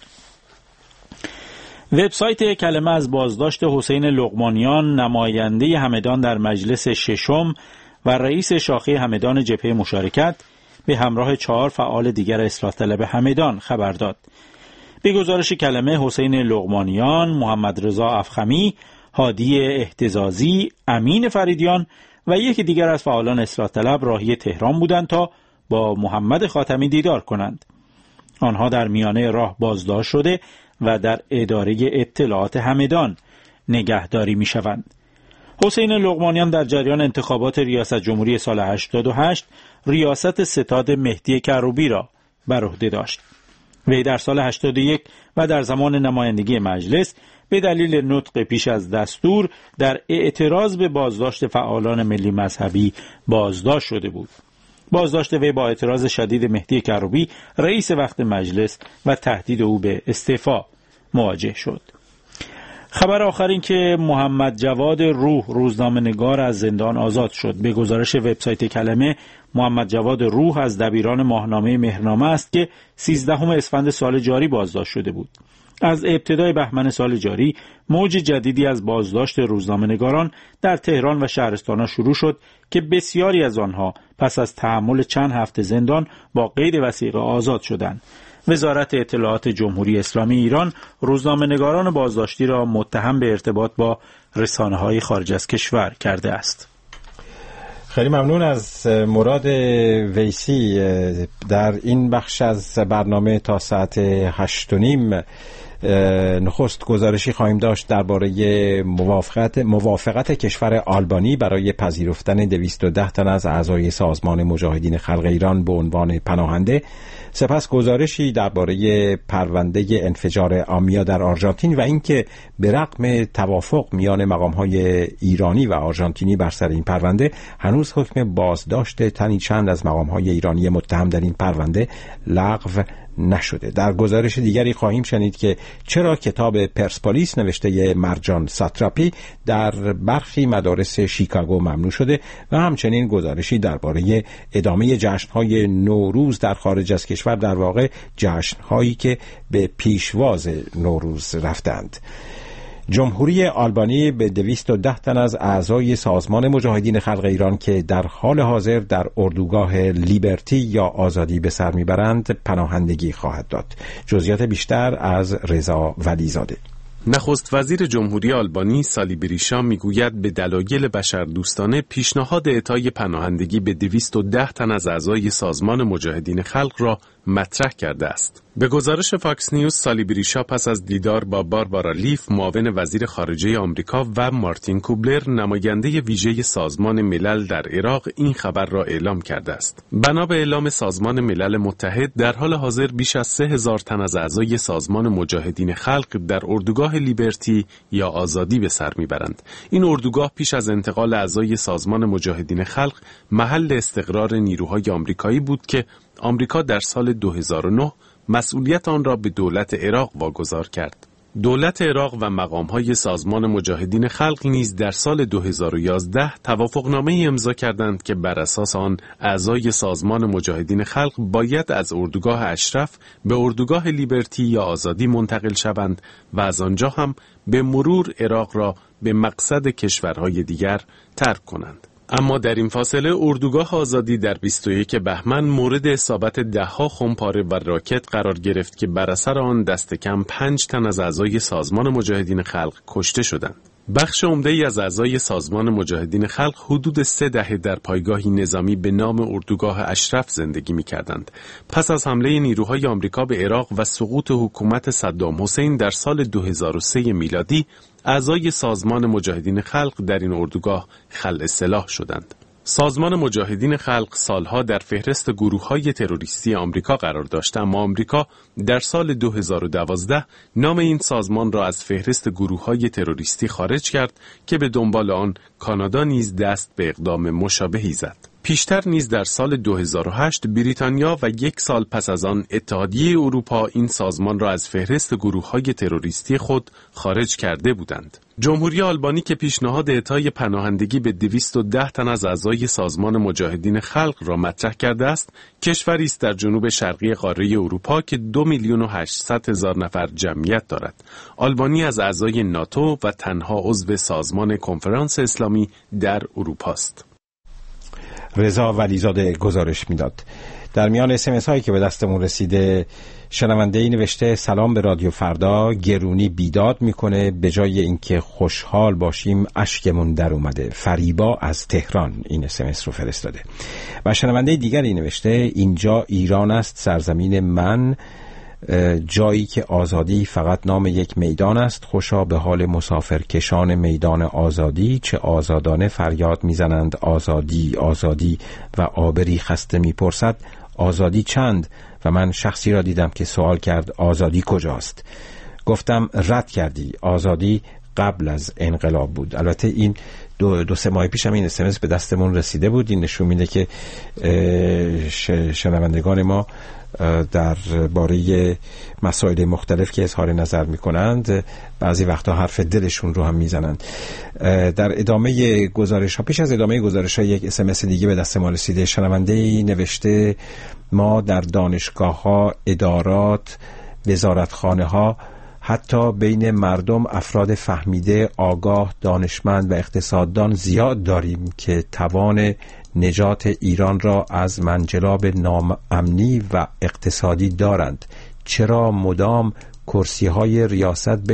وبسایت کلمه از بازداشت حسین لقمانیان، نماینده همدان در مجلس ششم و رئیس شاخه همدان جبهه مشارکت، به همراه 4 فعال دیگر اصلاح طلب همدان خبر داد. به گزارش کلمه، حسین لقمانیان، محمد رضا افخمی، هادی اهتزازی، امین فریدیان و یکی دیگر از فعالان اصلاح طلب راهی تهران بودند تا با محمد خاتمی دیدار کنند. آنها در میانه راه بازداشت شده و در اداره اطلاعات همدان نگهداری می شوند. حسین لقمانیان در جریان انتخابات ریاست جمهوری سال 88 ریاست ستاد مهدی کروبی را بر عهده داشت. وی در سال 81 و در زمان نمایندگی مجلس به دلیل نطق پیش از دستور در اعتراض به بازداشت فعالان ملی مذهبی بازداشت شده بود. بازداشت وی با اعتراض شدید مهدی کروبی رئیس وقت مجلس و تهدید او به استعفا مواجه شد. خبر آخر این که محمد جواد روح، روزنامه‌نگار، از زندان آزاد شد. به گزارش وبسایت کلمه، محمد جواد روح از دبیران ماهنامه مهرنامه است که 13 اسفند سال جاری بازداشت شده بود. از ابتدای بهمن سال جاری موج جدیدی از بازداشت روزنامه‌نگاران در تهران و شهرستان‌ها شروع شد که بسیاری از آنها پس از تحمل چند هفته زندان با قید وثیقه آزاد شدند. وزارت اطلاعات جمهوری اسلامی ایران روزنامه‌نگاران بازداشتی را متهم به ارتباط با رسانه‌های خارج از کشور کرده است. خیلی ممنون از مراد ویسی. در این بخش از برنامه تا ساعت 8:30 نخست گزارشی خواهیم داشت درباره موافقت کشور آلبانی برای پذیرفتن 210 تن از اعضای سازمان مجاهدین خلق ایران به عنوان پناهنده. سپس گزارشی درباره پرونده انفجار آمیا در آرژانتین و اینکه به رغم توافق میان مقام‌های ایرانی و آرژانتینی بر سر این پرونده، هنوز حکم بازداشت تنی چند از مقام‌های ایرانی متهم در این پرونده لغو نشده. در گزارش دیگری خواهیم شنید که چرا کتاب پرسپولیس نوشته مرجان ساتراپی در برخی مدارس شیکاگو ممنوع شده و همچنین گزارشی درباره ادامه جشن‌های نوروز در خارج از کشور، در واقع جشن‌هایی که به پیشواز نوروز رفتند. جمهوری آلبانی به 210 تن از اعضای سازمان مجاهدین خلق ایران که در حال حاضر در اردوگاه لیبرتی یا آزادی به سر میبرند پناهندگی خواهد داد. جزئیات بیشتر از رضا ولیزاده. نخست وزیر جمهوری آلبانی سالی بریشا میگوید به دلایل بشردوستانه پیشنهاد اعطای پناهندگی به 210 تن از اعضای سازمان مجاهدین خلق را مطرح کرده است. به گزارش فاکس نیوز، سالیبریشا پس از دیدار با باربارا لیف، معاون وزیر خارجه آمریکا، و مارتین کوبلر، نماینده ویژه سازمان ملل در عراق، این خبر را اعلام کرده است. بنا به اعلام سازمان ملل متحد، در حال حاضر بیش از 3000 تن از اعضای سازمان مجاهدین خلق در اردوگاه لیبرتی یا آزادی به سر میبرند. این اردوگاه پیش از انتقال اعضای سازمان مجاهدین خلق محل استقرار نیروهای آمریکایی بود که آمریکا در سال 2009 مسئولیت آن را به دولت عراق واگذار کرد. دولت عراق و مقام‌های سازمان مجاهدین خلق نیز در سال 2011 توافقنامه‌ای امضا کردند که بر اساس آن اعضای سازمان مجاهدین خلق باید از اردوگاه اشرف به اردوگاه لیبرتی یا آزادی منتقل شوند و از آنجا هم به مرور عراق را به مقصد کشورهای دیگر ترک کنند. اما در این فاصله اردوگاه آزادی در 21 بهمن مورد اصابت ده‌ها خمپاره و راکت قرار گرفت که بر اثر آن دست کم 5 تن از اعضای سازمان مجاهدین خلق کشته شدند. بخش عمده‌ای از اعضای سازمان مجاهدین خلق حدود 3 دهه در پایگاهی نظامی به نام اردوگاه اشرف زندگی می‌کردند. پس از حمله نیروهای آمریکا به عراق و سقوط حکومت صدام حسین در سال 2003 میلادی، اعضای سازمان مجاهدین خلق در این اردوگاه خلع سلاح شدند. سازمان مجاهدین خلق سالها در فهرست گروه‌های تروریستی آمریکا قرار داشت، اما آمریکا در سال 2012 نام این سازمان را از فهرست گروه‌های تروریستی خارج کرد که به دنبال آن کانادا نیز دست به اقدام مشابهی زد. پیشتر نیز در سال 2008 بریتانیا و 1 سال پس از آن اتحادیه اروپا این سازمان را از فهرست گروه‌های تروریستی خود خارج کرده بودند. جمهوری آلبانی که پیشنهاد اعطای پناهندگی به 210 تن از اعضای سازمان مجاهدین خلق را مطرح کرده است، کشوری است در جنوب شرقی قاره اروپا که 2,800,000 نفر جمعیت دارد. آلبانی از اعضای ناتو و تنها عضو سازمان کنفرانس اسلامی در اروپا است. رضا ولیزاده گزارش میداد. در میان اسمس هایی که به دستمون رسیده، شنونده ای نوشته سلام به رادیو فردا، گرونی بیداد میکنه، به جای اینکه خوشحال باشیم اشکمون در اومده. فریبا از تهران این اسمس رو فرستاده. و شنونده دیگری نوشته اینجا ایران است، سرزمین من، جایی که آزادی فقط نام یک میدان است. خوشا به حال مسافرکشان میدان آزادی، چه آزادانه فریاد میزنند آزادی آزادی. و آبری خسته میپرسد آزادی چند؟ و من شخصی را دیدم که سوال کرد آزادی کجاست؟ گفتم رد کردی، آزادی قبل از انقلاب بود. البته این دو سه ماه پیش هم این اسمس به دستمون رسیده بود. این نشون میده که شنوندگان ما در باره مسائل مختلف که اظهار نظر میکنند بعضی وقتا حرف دلشون رو هم میزنند. در ادامه گزارش ها، پیش از ادامه گزارش ها، یک اسمس دیگه به دست ما رسیده. شنونده نوشته ما در دانشگاه ها، ادارات، وزارتخانه ها، حتی بین مردم افراد فهمیده، آگاه، دانشمند و اقتصاددان زیاد داریم که توان نجات ایران را از منجلاب ناامنی و اقتصادی دارند. چرا مدام کرسی‌های ریاست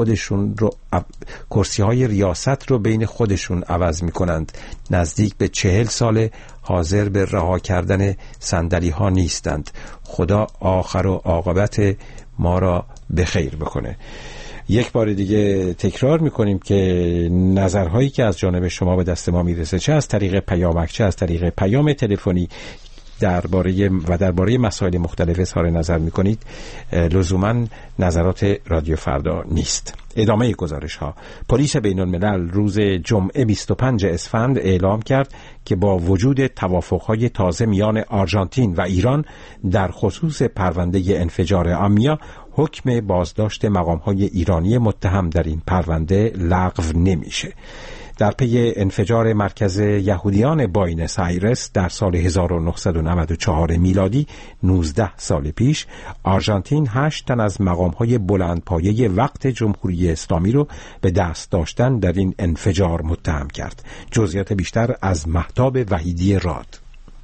رو بین خودشون عوض می‌کنند؟ نزدیک به 40 سال حاضر به رها کردن صندلی‌ها نیستند. خدا آخر و عاقبت ما را به خیر بکنه. یک بار دیگه تکرار میکنیم که نظرهایی که از جانب شما به دست ما میرسه، چه از طریق پیامک چه از طریق پیام تلفنی، درباره مسائل مختلف اظهار نظر میکنید، لزوما نظرات رادیو فردا نیست. ادامه گزارش ها. پلیس بین الملل روز جمعه 25 اسفند اعلام کرد که با وجود توافق‌های تازه میان آرژانتین و ایران در خصوص پرونده انفجار آمیا، حکم بازداشت مقام‌های ایرانی متهم در این پرونده لغو نمیشه. در پی انفجار مرکز یهودیان بوئنوس آیرس در سال 1994 میلادی 19 سال پیش، آرژانتین 8 تن از مقام‌های بلندپایه وقت جمهوری اسلامی رو به دست داشتن در این انفجار متهم کرد. جزئیات بیشتر از مهتاب وحیدی راد.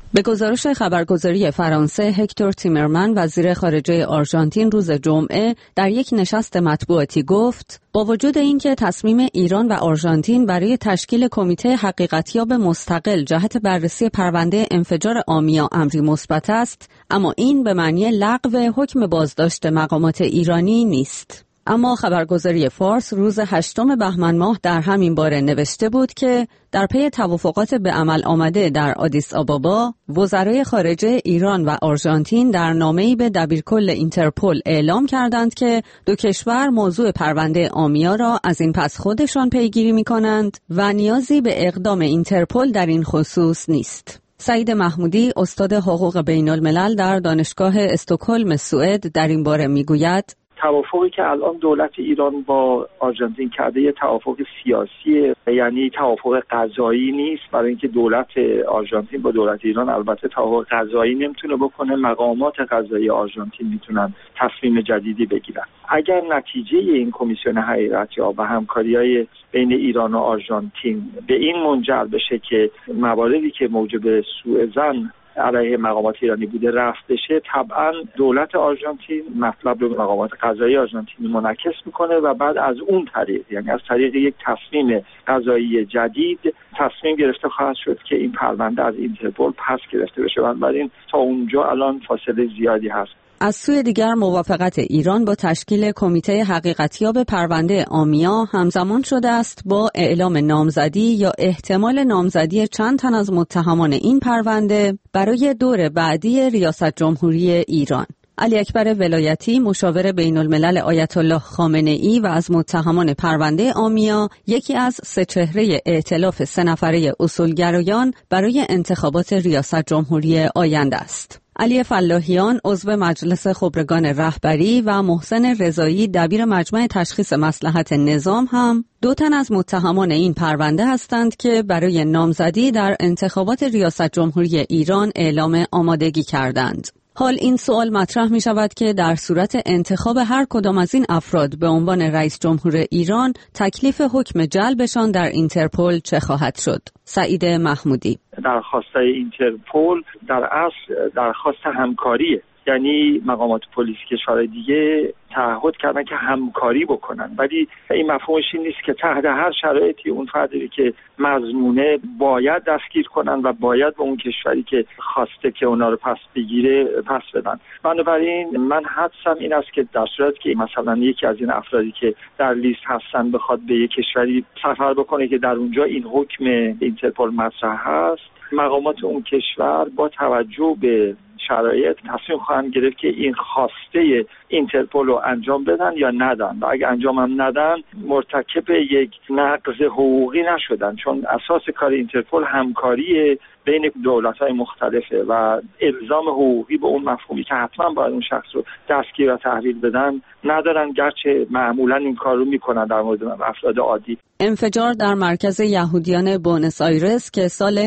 به گزارش خبرگزاری فرانسه، هکتور تیمرمن وزیر خارجه آرژانتین روز جمعه در یک نشست مطبوعاتی گفت با وجود اینکه تصمیم ایران و آرژانتین برای تشکیل کمیته حقیقتیاب مستقل جهت بررسی پرونده انفجار آمیا امری مثبت است، اما این به معنی لغو حکم بازداشت مقامات ایرانی نیست. اما خبرگزاری فارس روز 8 بهمن ماه در همین باره نوشته بود که در پی توافقات به عمل آمده در آدیس آبابا، وزرای خارجه ایران و آرژانتین در نامه‌ای به دبیرکل اینترپل اعلام کردند که دو کشور موضوع پرونده آمیا را از این پس خودشان پیگیری می‌کنند و نیازی به اقدام اینترپل در این خصوص نیست. سعید محمودی، استاد حقوق بین‌الملل در دانشگاه استکهلم سوئد، در این باره می‌گوید توافقی که الان دولت ایران با آرژانتین کرده یه توافق سیاسیه، یعنی توافق قضایی نیست، برای اینکه دولت آرژانتین با دولت ایران البته توافق قضایی نمیتونه بکنه، مقامات قضایی آرژانتین میتونن تصمیم جدیدی بگیرن. اگر نتیجه این کمیسیون حقیقتیاب و همکاری‌های بین ایران و آرژانتین به این منجر بشه که مواردی که موجب سوء ظن علیه مقامات ایرانی بوده رفع بشه، طبعا دولت آرژانتین مطلب رو مقامات قضایی آرژانتین منعکس میکنه و بعد از اون طریق، یعنی از طریق یک تصمیم قضایی جدید، تصمیم گرفته خواهد شد که این پرونده از اینترپل پس گرفته بشه. بنابراین تا اونجا الان فاصله زیادی هست. از سوی دیگر موافقت ایران با تشکیل کمیته حقیقتیاب پرونده آمیا همزمان شده است با اعلام نامزدی یا احتمال نامزدی چند تن از متهمان این پرونده برای دور بعدی ریاست جمهوری ایران. علی اکبر ولایتی، مشاور بین الملل آیت الله خامنه ای و از متهمان پرونده آمیا، یکی از سه چهره ائتلاف 3 نفره اصولگرایان برای انتخابات ریاست جمهوری آینده است. علی فلاحیان، عضو مجلس خبرگان رهبری و محسن رضایی، دبیر مجمع تشخیص مصلحت نظام هم 2 تن از متهمان این پرونده هستند که برای نامزدی در انتخابات ریاست جمهوری ایران اعلام آمادگی کردند. حال این سوال مطرح می شود که در صورت انتخاب هر کدام از این افراد به عنوان رئیس جمهور ایران، تکلیف حکم جلبشان در اینترپل چه خواهد شد؟ سعید محمودی: درخواستای اینترپل در اصل درخواست همکاریه، یعنی مقامات پلیس کشورهای دیگه تعهد کردن که همکاری بکنن، ولی این مفهومش این نیست که تحت هر شرایطی اون فردی که مظنونه باید دستگیر کنن و باید به اون کشوری که خواسته که اونا رو پس بگیره پس بدن. بنابراین من حدسم این است که در صورتی که مثلا یکی از این افرادی که در لیست هستن بخواد به یک کشوری سفر بکنه که در اونجا این حکم اینترپل مطرح هست، مقامات اون کشور با توجه به شرایط تصمیم خواهند گرفت که این خواسته اینترپل رو انجام بدن یا ندن، و اگه انجام هم ندن مرتکب یک نقض حقوقی نشدن، چون اساس کار اینترپل همکاری بین دولت‌های مختلفه و الزام حقوقی به اون مفهومی که حتما باید اون شخص رو دستگیر و تحویل بدن ندارن، گرچه معمولا این کار رو میکنن در مورد افراد عادی. انفجار در مرکز یهودیان بونس آیرس که سال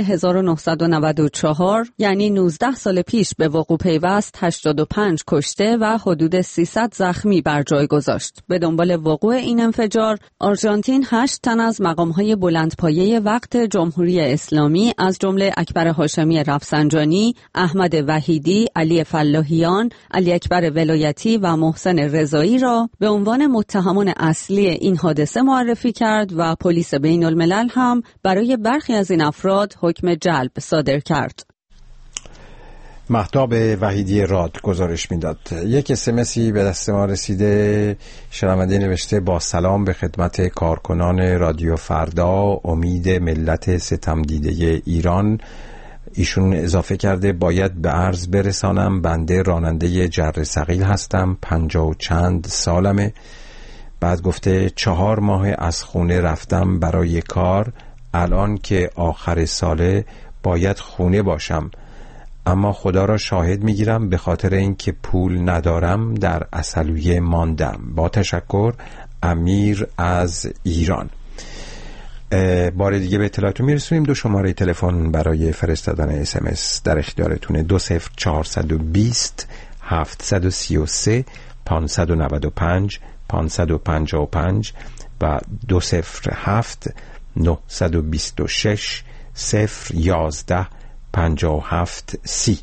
1994 یعنی 19 سال پیش به وقوع پیوست 85 کشته و حدود 300 زخمی بر جای گذاشت. به دنبال وقوع این انفجار، آرژانتین 8 تن از مقام‌های بلندپایه وقت جمهوری اسلامی از جمله اکبر هاشمی رفسنجانی، احمد وحیدی، علی فلاحیان، علی اکبر ولایتی و محسن رضایی را به عنوان متهمان اصلی این حادثه معرفی کرد و پلیس بین الملل هم برای برخی از این افراد حکم جلب صادر کرد. مهتاب وحیدی راد گزارش میداد. یک اسمسی به دست ما رسیده، شنونده نوشته: با سلام به خدمت کارکنان رادیو فردا، امید ملت ستم دیده ایران. ایشون اضافه کرده: باید به عرض برسانم بنده راننده جر ثقیل هستم، 50 و چند سالمه. بعد گفته 4 ماه از خونه رفتم برای کار، الان که آخر ساله باید خونه باشم، اما خدا را شاهد میگیرم به خاطر اینکه پول ندارم در عسلویه ماندم. با تشکر، امیر از ایران. بار دیگه به اطلاعتون میرسونیم. 2 شماره تلفن برای فرستادن SMS در اختیارتونه: 20420 733 595 555 و 207 926 011 57C.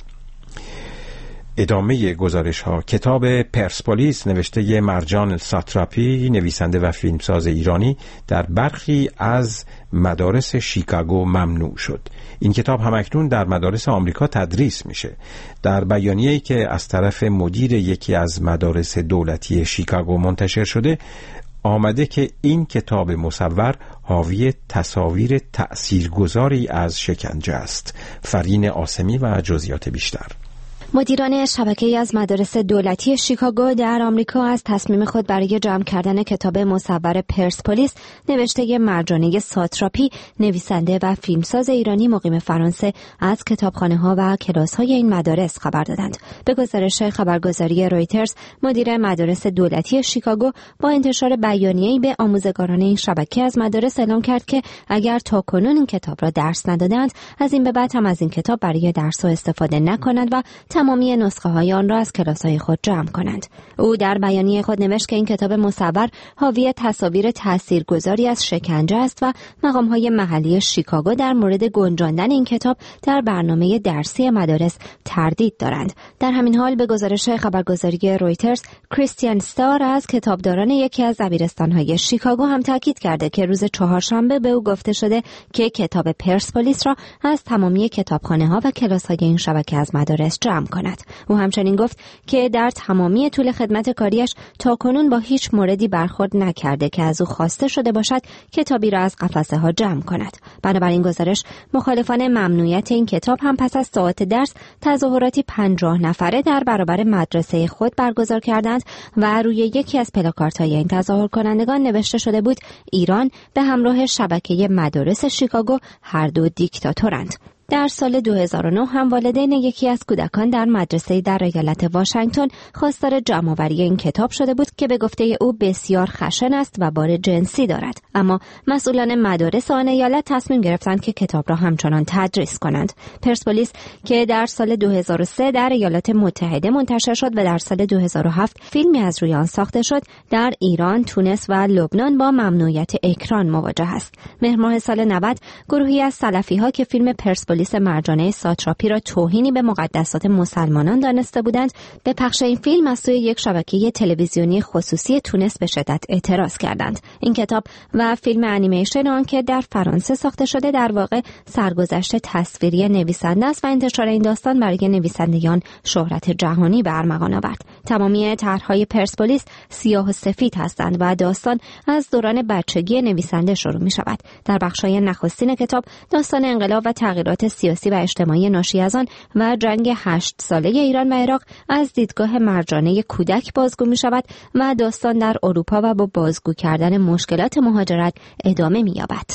ادامه گزارش ها. کتاب پرسپولیس نوشته مرجان ساتراپی، نویسنده و فیلمساز ایرانی، در برخی از مدارس شیکاگو ممنوع شد. این کتاب همکنون در مدارس آمریکا تدریس میشه. در بیانیه‌ای که از طرف مدیر یکی از مدارس دولتی شیکاگو منتشر شده آمده که این کتاب مصور حاوی تصاویر تأثیرگذاری از شکنجه است. فرین آسمی و جزئیات بیشتر. مدیران شبکه‌ای از مدارس دولتی شیکاگو در آمریکا از تصمیم خود برای جمع کردن کتاب مصور پرسپولیس نوشته مرجانه ساتراپی، نویسنده و فیلمساز ایرانی مقیم فرانسه، از کتابخانه‌ها و کلاس‌های این مدارس خبر دادند. به گزارش خبرگزاری رویترز، مدیر مدارس دولتی شیکاگو با انتشار بیانیه‌ای به آموزگاران این شبکه از مدارس اعلام کرد که اگر تاکنون این کتاب را درس ندادند، از این به بعد هم از این کتاب برای درس‌ها استفاده نکنند و تمامی نسخه های آن را از کلاس های خود جمع کنند. او در بیانیه خود نوشت که این کتاب مصور حاوی تصاویر تاثیرگذاری از شکنجه است و مقام های محلی شیکاگو در مورد گنجاندن این کتاب در برنامه درسی مدارس تردید دارند. در همین حال به گزارش خبرگزاری رویترز، کریستیان استار از کتابداران یکی از دبیرستان های شیکاگو هم تاکید کرده که روز چهارشنبه به او گفته شده که کتاب پرسپولیس را از تمامی کتابخانه ها و کلاس های این شبکه از مدارس جمع کند. او همچنین گفت که در تمامی طول خدمت کاریش تاکنون با هیچ موردی برخورد نکرده که از او خواسته شده باشد کتابی را از قفسه ها جمع کند. بنابراین گزارش مخالفان ممنوعیت این کتاب هم پس از ساعات درس تظاهراتی 50 نفره در برابر مدرسه خود برگزار کردند و روی یکی از پلاکاردهای این تظاهر کنندگان نوشته شده بود: ایران به همراه شبکه مدارس شیکاگو هر دو دیکتاتورند. در سال 2009 هم والدین یکی از کودکان در مدرسه در ایالت واشنگتن خواستار جمع‌آوری این کتاب شده بود که به گفته او بسیار خشن است و بار جنسی دارد، اما مسئولان مدارس آن ایالت تصمیم گرفتند که کتاب را همچنان تدریس کنند. پرسپولیس که در سال 2003 در ایالات متحده منتشر شد و در سال 2007 فیلمی از روی آن ساخته شد، در ایران، تونس و لبنان با ممنوعیت اکران مواجه است. مهر ماه سال 90 گروهی از سلفی‌ها که فیلم پرسپولیس مرجانه ساتراپی را توهینی به مقدسات مسلمانان دانسته بودند، به پخش این فیلم از سوی یک شبکه تلویزیونی خصوصی تونس به شدت اعتراض کردند. این کتاب و فیلم انیمیشن آن که در فرانسه ساخته شده در واقع سرگذشت تصویری نویسنده است و انتشار این داستان برای نویسندگان شهرت جهانی به ارمغان آورد. تمامی طرح‌های پرسپولیس سیاه و سفید هستند و داستان از دوران بچگی نویسنده شروع می‌شود. در بخش‌های نخستین کتاب داستان انقلاب و تغییرات سیاسی و اجتماعی ناشی از آن و جنگ 8 ساله ایران و عراق از دیدگاه مرجانه کودک بازگو می شود و داستان در اروپا و با بازگو کردن مشکلات مهاجرت ادامه می یابد.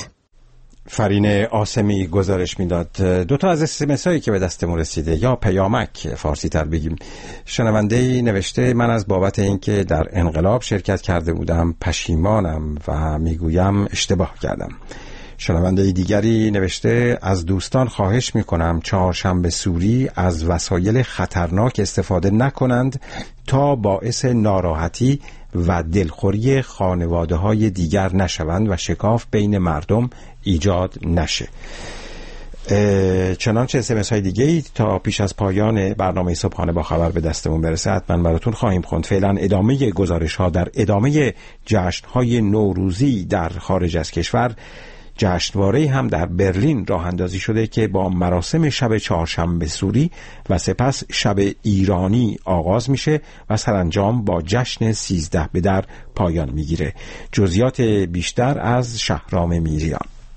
فرین آسمی گزارش میداد. دو تا از اسمس هایی که به دستمون رسیده، یا پیامک فارسی تر بگیم، شنونده‌ای نوشته: من از بابت اینکه در انقلاب شرکت کرده بودم پشیمانم و میگویم اشتباه کردم. شنونده دیگری نوشته: از دوستان خواهش میکنم چهارشنبه سوری از وسایل خطرناک استفاده نکنند تا باعث ناراحتی و دلخوری خانواده های دیگر نشوند و شکاف بین مردم ایجاد نشه. چنانچه اسمس های دیگه ای تا پیش از پایان برنامه صبحانه با خبر به دستمون برسه حتما براتون خواهیم خوند. فعلا ادامه گزارش ها در ادامه جشن های نوروزی در خارج از کشور. جشنواره هم در برلین راه اندازی شده که با مراسم شب چهارشنبه سوری و سپس شب ایرانی آغاز میشه و سرانجام با جشن 13 به در پایان میگیره. جزئیات بیشتر از شهرام میریان.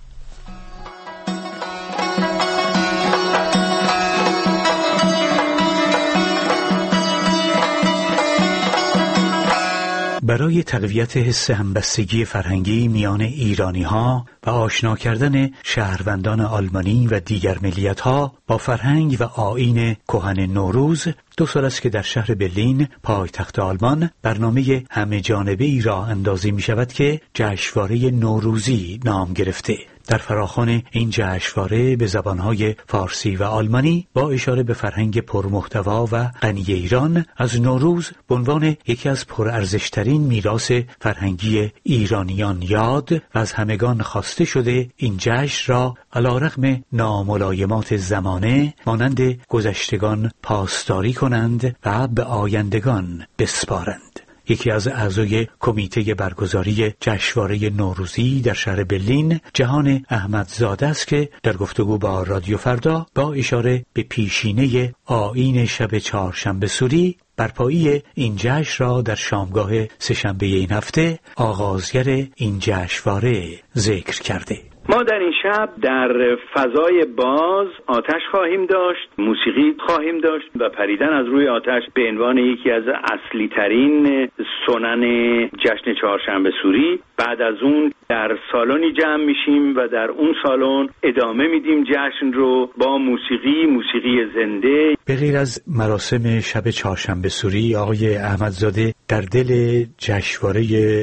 برای تقویت حس همبستگی فرهنگی میان ایرانی‌ها و آشنا کردن شهروندان آلمانی و دیگر ملیت‌ها با فرهنگ و آیین کهن نوروز، 2 سال است که در شهر برلین پایتخت آلمان برنامه همه جانبه‌ای راه اندازی می‌شود که جشنواره نوروزی نام گرفته. در فراخوان این جشنواره به زبانهای فارسی و آلمانی با اشاره به فرهنگ پرمحتوا و غنی ایران از نوروز به عنوان یکی از پرارزشترین میراث فرهنگی ایرانیان یاد و از همگان خواسته شده این جشن را علی‌رغم ناملایمات زمانه مانند گذشتگان پاسداری کنند و به آیندگان بسپارند. یکی از اعضای کمیته برگزاری جشنواره نوروزی در شهر برلین جهان احمدزاده است که در گفتگو با رادیو فردا با اشاره به پیشینه آیین شب چهارشنبه سوری برپایی این جشن را در شامگاه سه‌شنبه این هفته آغازگر این جشنواره ذکر کرده. ما در این شب در فضای باز آتش خواهیم داشت، موسیقی خواهیم داشت و پریدن از روی آتش به عنوان یکی از اصلی ترین سنن جشن چهارشنبه سوری. بعد از اون در سالنی جمع میشیم و در اون سالن ادامه میدیم جشن رو با موسیقی زنده. به غیر از مراسم شب چهارشنبه سوری، آقای احمدزاده در دل جشنواره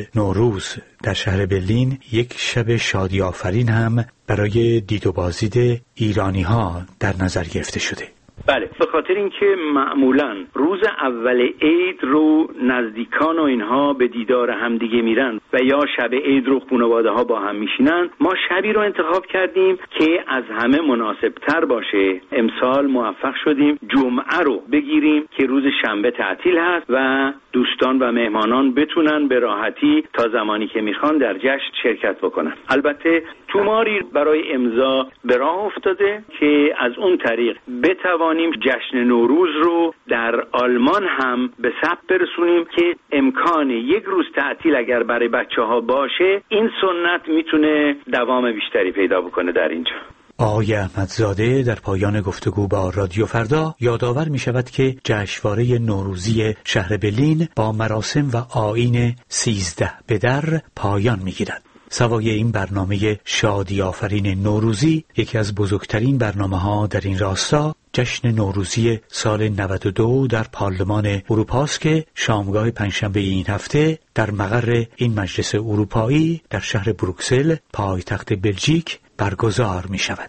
نوروز در شهر برلین یک شب شادی آفرین هم برای دید و بازدید ایرانی ها در نظر گرفته شده. بله، به خاطر اینکه معمولاً روز اول عید رو نزدیکان و اینها به دیدار همدیگه میرن و یا شب عید رو خانواده ها با هم میشینن، ما شبی رو انتخاب کردیم که از همه مناسب تر باشه. امسال موفق شدیم جمعه رو بگیریم که روز شنبه تعطیل هست و دوستان و مهمانان بتونن به راحتی تا زمانی که میخوان در جشن شرکت بکنن. البته توماری برای امضا به راه افتاده که از اون طریق بتوانیم جشن نوروز رو در آلمان هم به ثبت برسونیم که امکان یک روز تعطیل اگر برای بچه‌ها باشه، این سنت میتونه دوام بیشتری پیدا بکنه در اینجا. آقای احمدزاده در پایان گفتگو با رادیو فردا یادآور می شود که جشنواره نوروزی شهر برلین با مراسم و آیین 13 به در پایان می گیرد. سوای این برنامه شادی آفرین نوروزی، یکی از بزرگترین برنامه‌ها در این راستا جشن نوروزی سال 92 در پارلمان اروپاست که شامگاه پنجشنبه این هفته در مقر این مجلس اروپایی در شهر بروکسل پایتخت بلژیک برگزار می شود.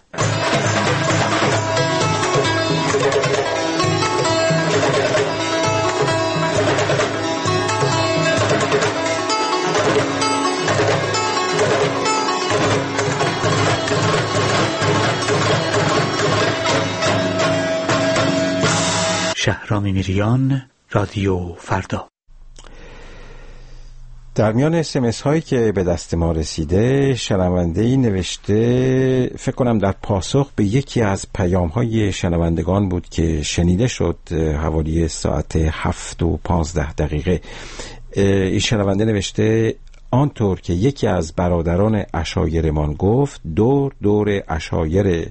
شهرام میریان، رادیو فردا. در میان SMS هایی که به دست ما رسیده، شنونده‌ای نوشته، فکر کنم در پاسخ به یکی از پیام های شنوندگان بود که شنیده شد حوالی ساعت 7:15. این شنونده نوشته آنطور که یکی از برادران عشایرمان گفت، دور عشایر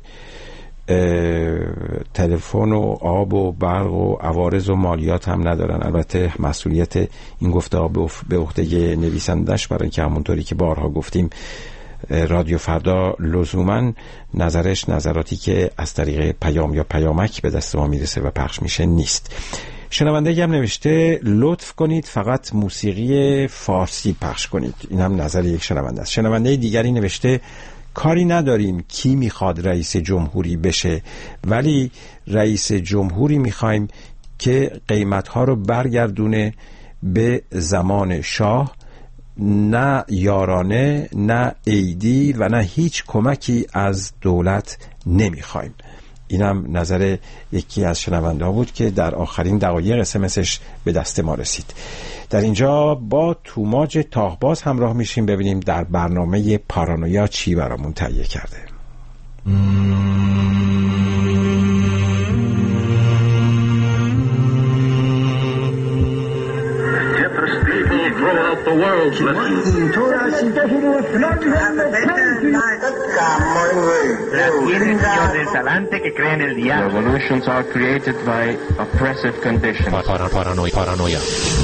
تلفن و آب و برق و عوارض و مالیات هم ندارن. البته مسئولیت این گفته ها به عهده نویسندش، برای اینکه همونطوری که بارها گفتیم رادیو فردا لزوما نظراتی که از طریق پیام یا پیامک به دست ما میرسه و پخش میشه نیست. شنونده هم نوشته لطف کنید فقط موسیقی فارسی پخش کنید. این هم نظر یک شنونده است. شنونده دیگری نوشته کاری نداریم کی میخواد رئیس جمهوری بشه، ولی رئیس جمهوری میخوایم که قیمتها رو برگردونه به زمان شاه، نه یارانه، نه عیدی و نه هیچ کمکی از دولت نمیخوایم. اینم نظر یکی از شنونده ها بود که در آخرین دقایق اسمسش به دست ما رسید. در اینجا با توماج تاهباز همراه میشیم ببینیم در برنامه پارانویا چی برامون تهیه کرده. Revolutions are created by oppressive conditions. Paranoia.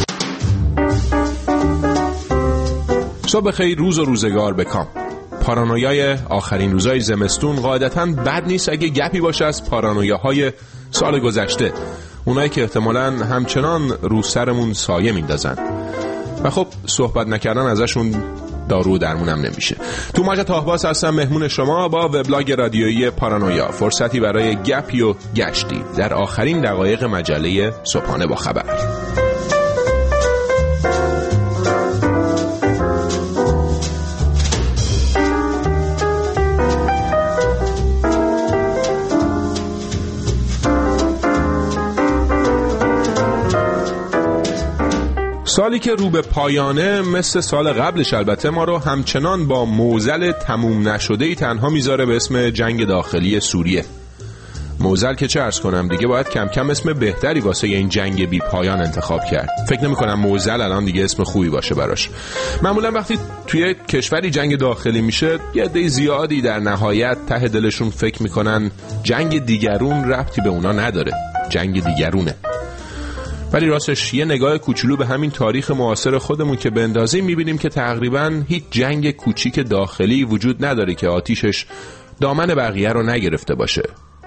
صبح خیر، روز و روزگار بکام. پارانویای آخرین روزای زمستون قاعدتاً بد نیست اگه گپی باشه از پارانویاهای سال گذشته، اونایی که احتمالاً همچنان رو سرمون سایه میندازن و خب صحبت نکردن ازشون دارو درمونم نمیشه. تو ماجد تاهباس هستم، مهمون شما با وبلاگ رادیویی پارانویا. فرصتی برای گپی و گشتی در آخرین دقایق مجله صبحانه با خبر. سالی که رو به پایانه مثل سال قبلش البته ما رو همچنان با معضل تموم نشده‌ای تنها میذاره به اسم جنگ داخلی سوریه. معضل که چه عرض کنم دیگه، باید کم کم اسم بهتری واسه این جنگ بی پایان انتخاب کرد. فکر نمی کنم معضل الان دیگه اسم خوبی باشه براش. معمولا وقتی توی کشوری جنگ داخلی میشه یه عده زیادی در نهایت ته دلشون فکر میکنن جنگ دیگرون ربطی به اونا نداره، جنگ دیگرونه. ولی راستش یه نگاه کوچولو به همین تاریخ معاصر خودمون که بندازیم میبینیم که تقریباً هیچ جنگ کوچیک داخلی وجود نداره که آتیشش دامن بقیه رو نگرفته باشه.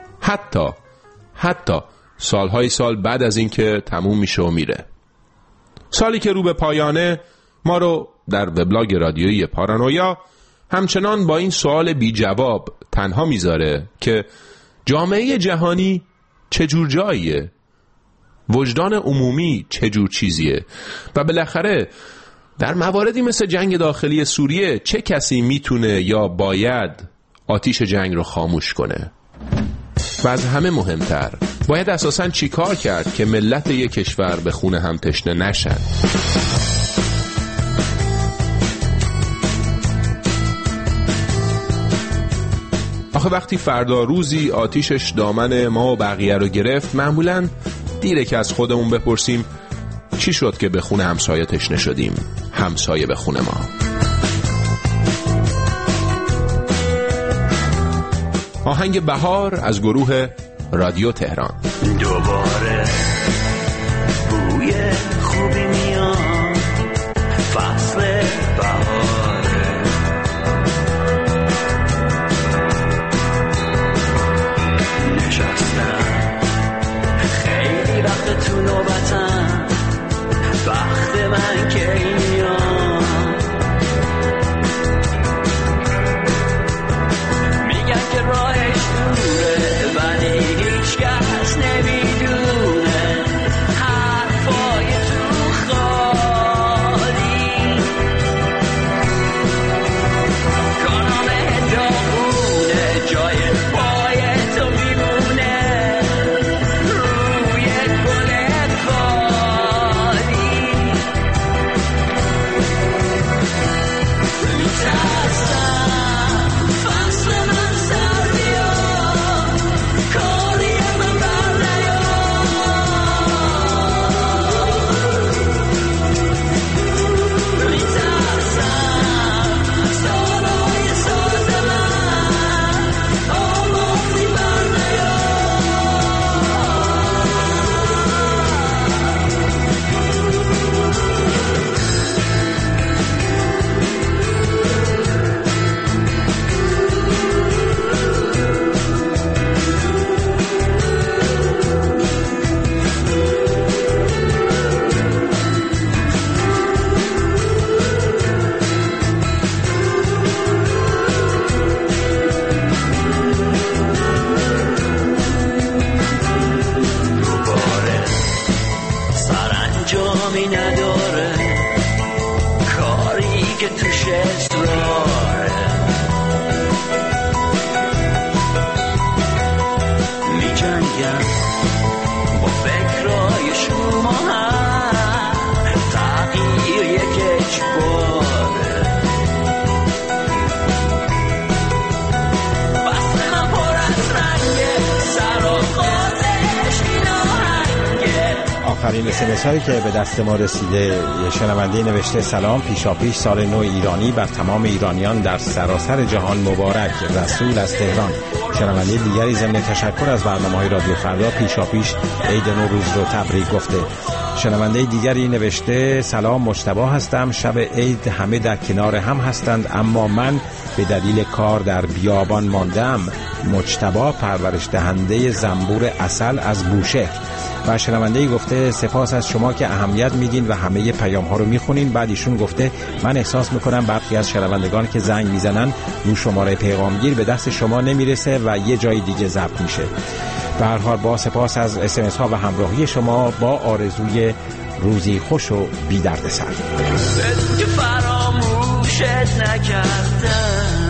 حتی سالهای سال بعد از این که تموم میشه و میره. سالی که رو به پایانه ما رو در وبلاگ رادیویی پارانویا همچنان با این سوال بی جواب تنها میذاره که جامعه جهانی چجور جاییه؟ وجدان عمومی چجور چیزیه؟ و بالاخره در مواردی مثل جنگ داخلی سوریه چه کسی میتونه یا باید آتیش جنگ رو خاموش کنه؟ و از همه مهمتر باید اساساً چی کار کرد که ملت یک کشور به خون هم تشنه نشن؟ آخه وقتی فردا روزی آتیشش دامن ما و بقیه رو گرفت، معمولاً دیره که از خودمون بپرسیم چی شد که به خون همسایه تشنه شدیم، همسایه به خون ما. آهنگ بهار از گروه رادیو تهران. دوباره بوی خوبی میاد، فصل بهاره، نشستم خیلی وقت تو نوبتم، وقت من که میاد، میگن که راهش دوره ولی هیچ کس نمیدونه، حرفای تو خالی، کانامه داغونه جای پای تو میمونه، روی گل خالی، میترسم فصل من سر بیاد، کاری من بر نیاد، میترسم سالهای ساز من آمازی بر نیاد. دوباره سرانجامی نداره، کاری که توش اصراره، می جنگم با فکرای شما هم، تغییر یک اجباره، بس من پر از رنگه، سر و خودش این آهنگه. آخرین SMS هایی که به دست ما رسیده، یه شنونده نوشته سلام، پیشاپیش سال نو ایرانی بر تمام ایرانیان در سراسر جهان مبارک، رسول از تهران. شنونده دیگری ضمن تشکر از برنامه‌های رادیو فردا پیشاپیش عید نوروز رو تبریک گفته. شنونده دیگری نوشته سلام، مجتبی هستم. شب عید همه در کنار هم هستند اما من به دلیل کار در بیابان ماندم. مجتبی، پرورش دهنده زنبور عسل از بوشهر. و شنونده‌ای گفته سپاس از شما که اهمیت میدین و همه پیام ها رو میخونین. بعد ایشون گفته من احساس میکنم برخی از شنوندگان که زنگ میزنن رو شماره پیغامگیر به دست شما نمیرسه و یه جای دیگه ضبط میشه. به هر حال با سپاس از SMS ها و همراهی شما، با آرزوی روزی خوش و بی دردسر. فراموشت نکردم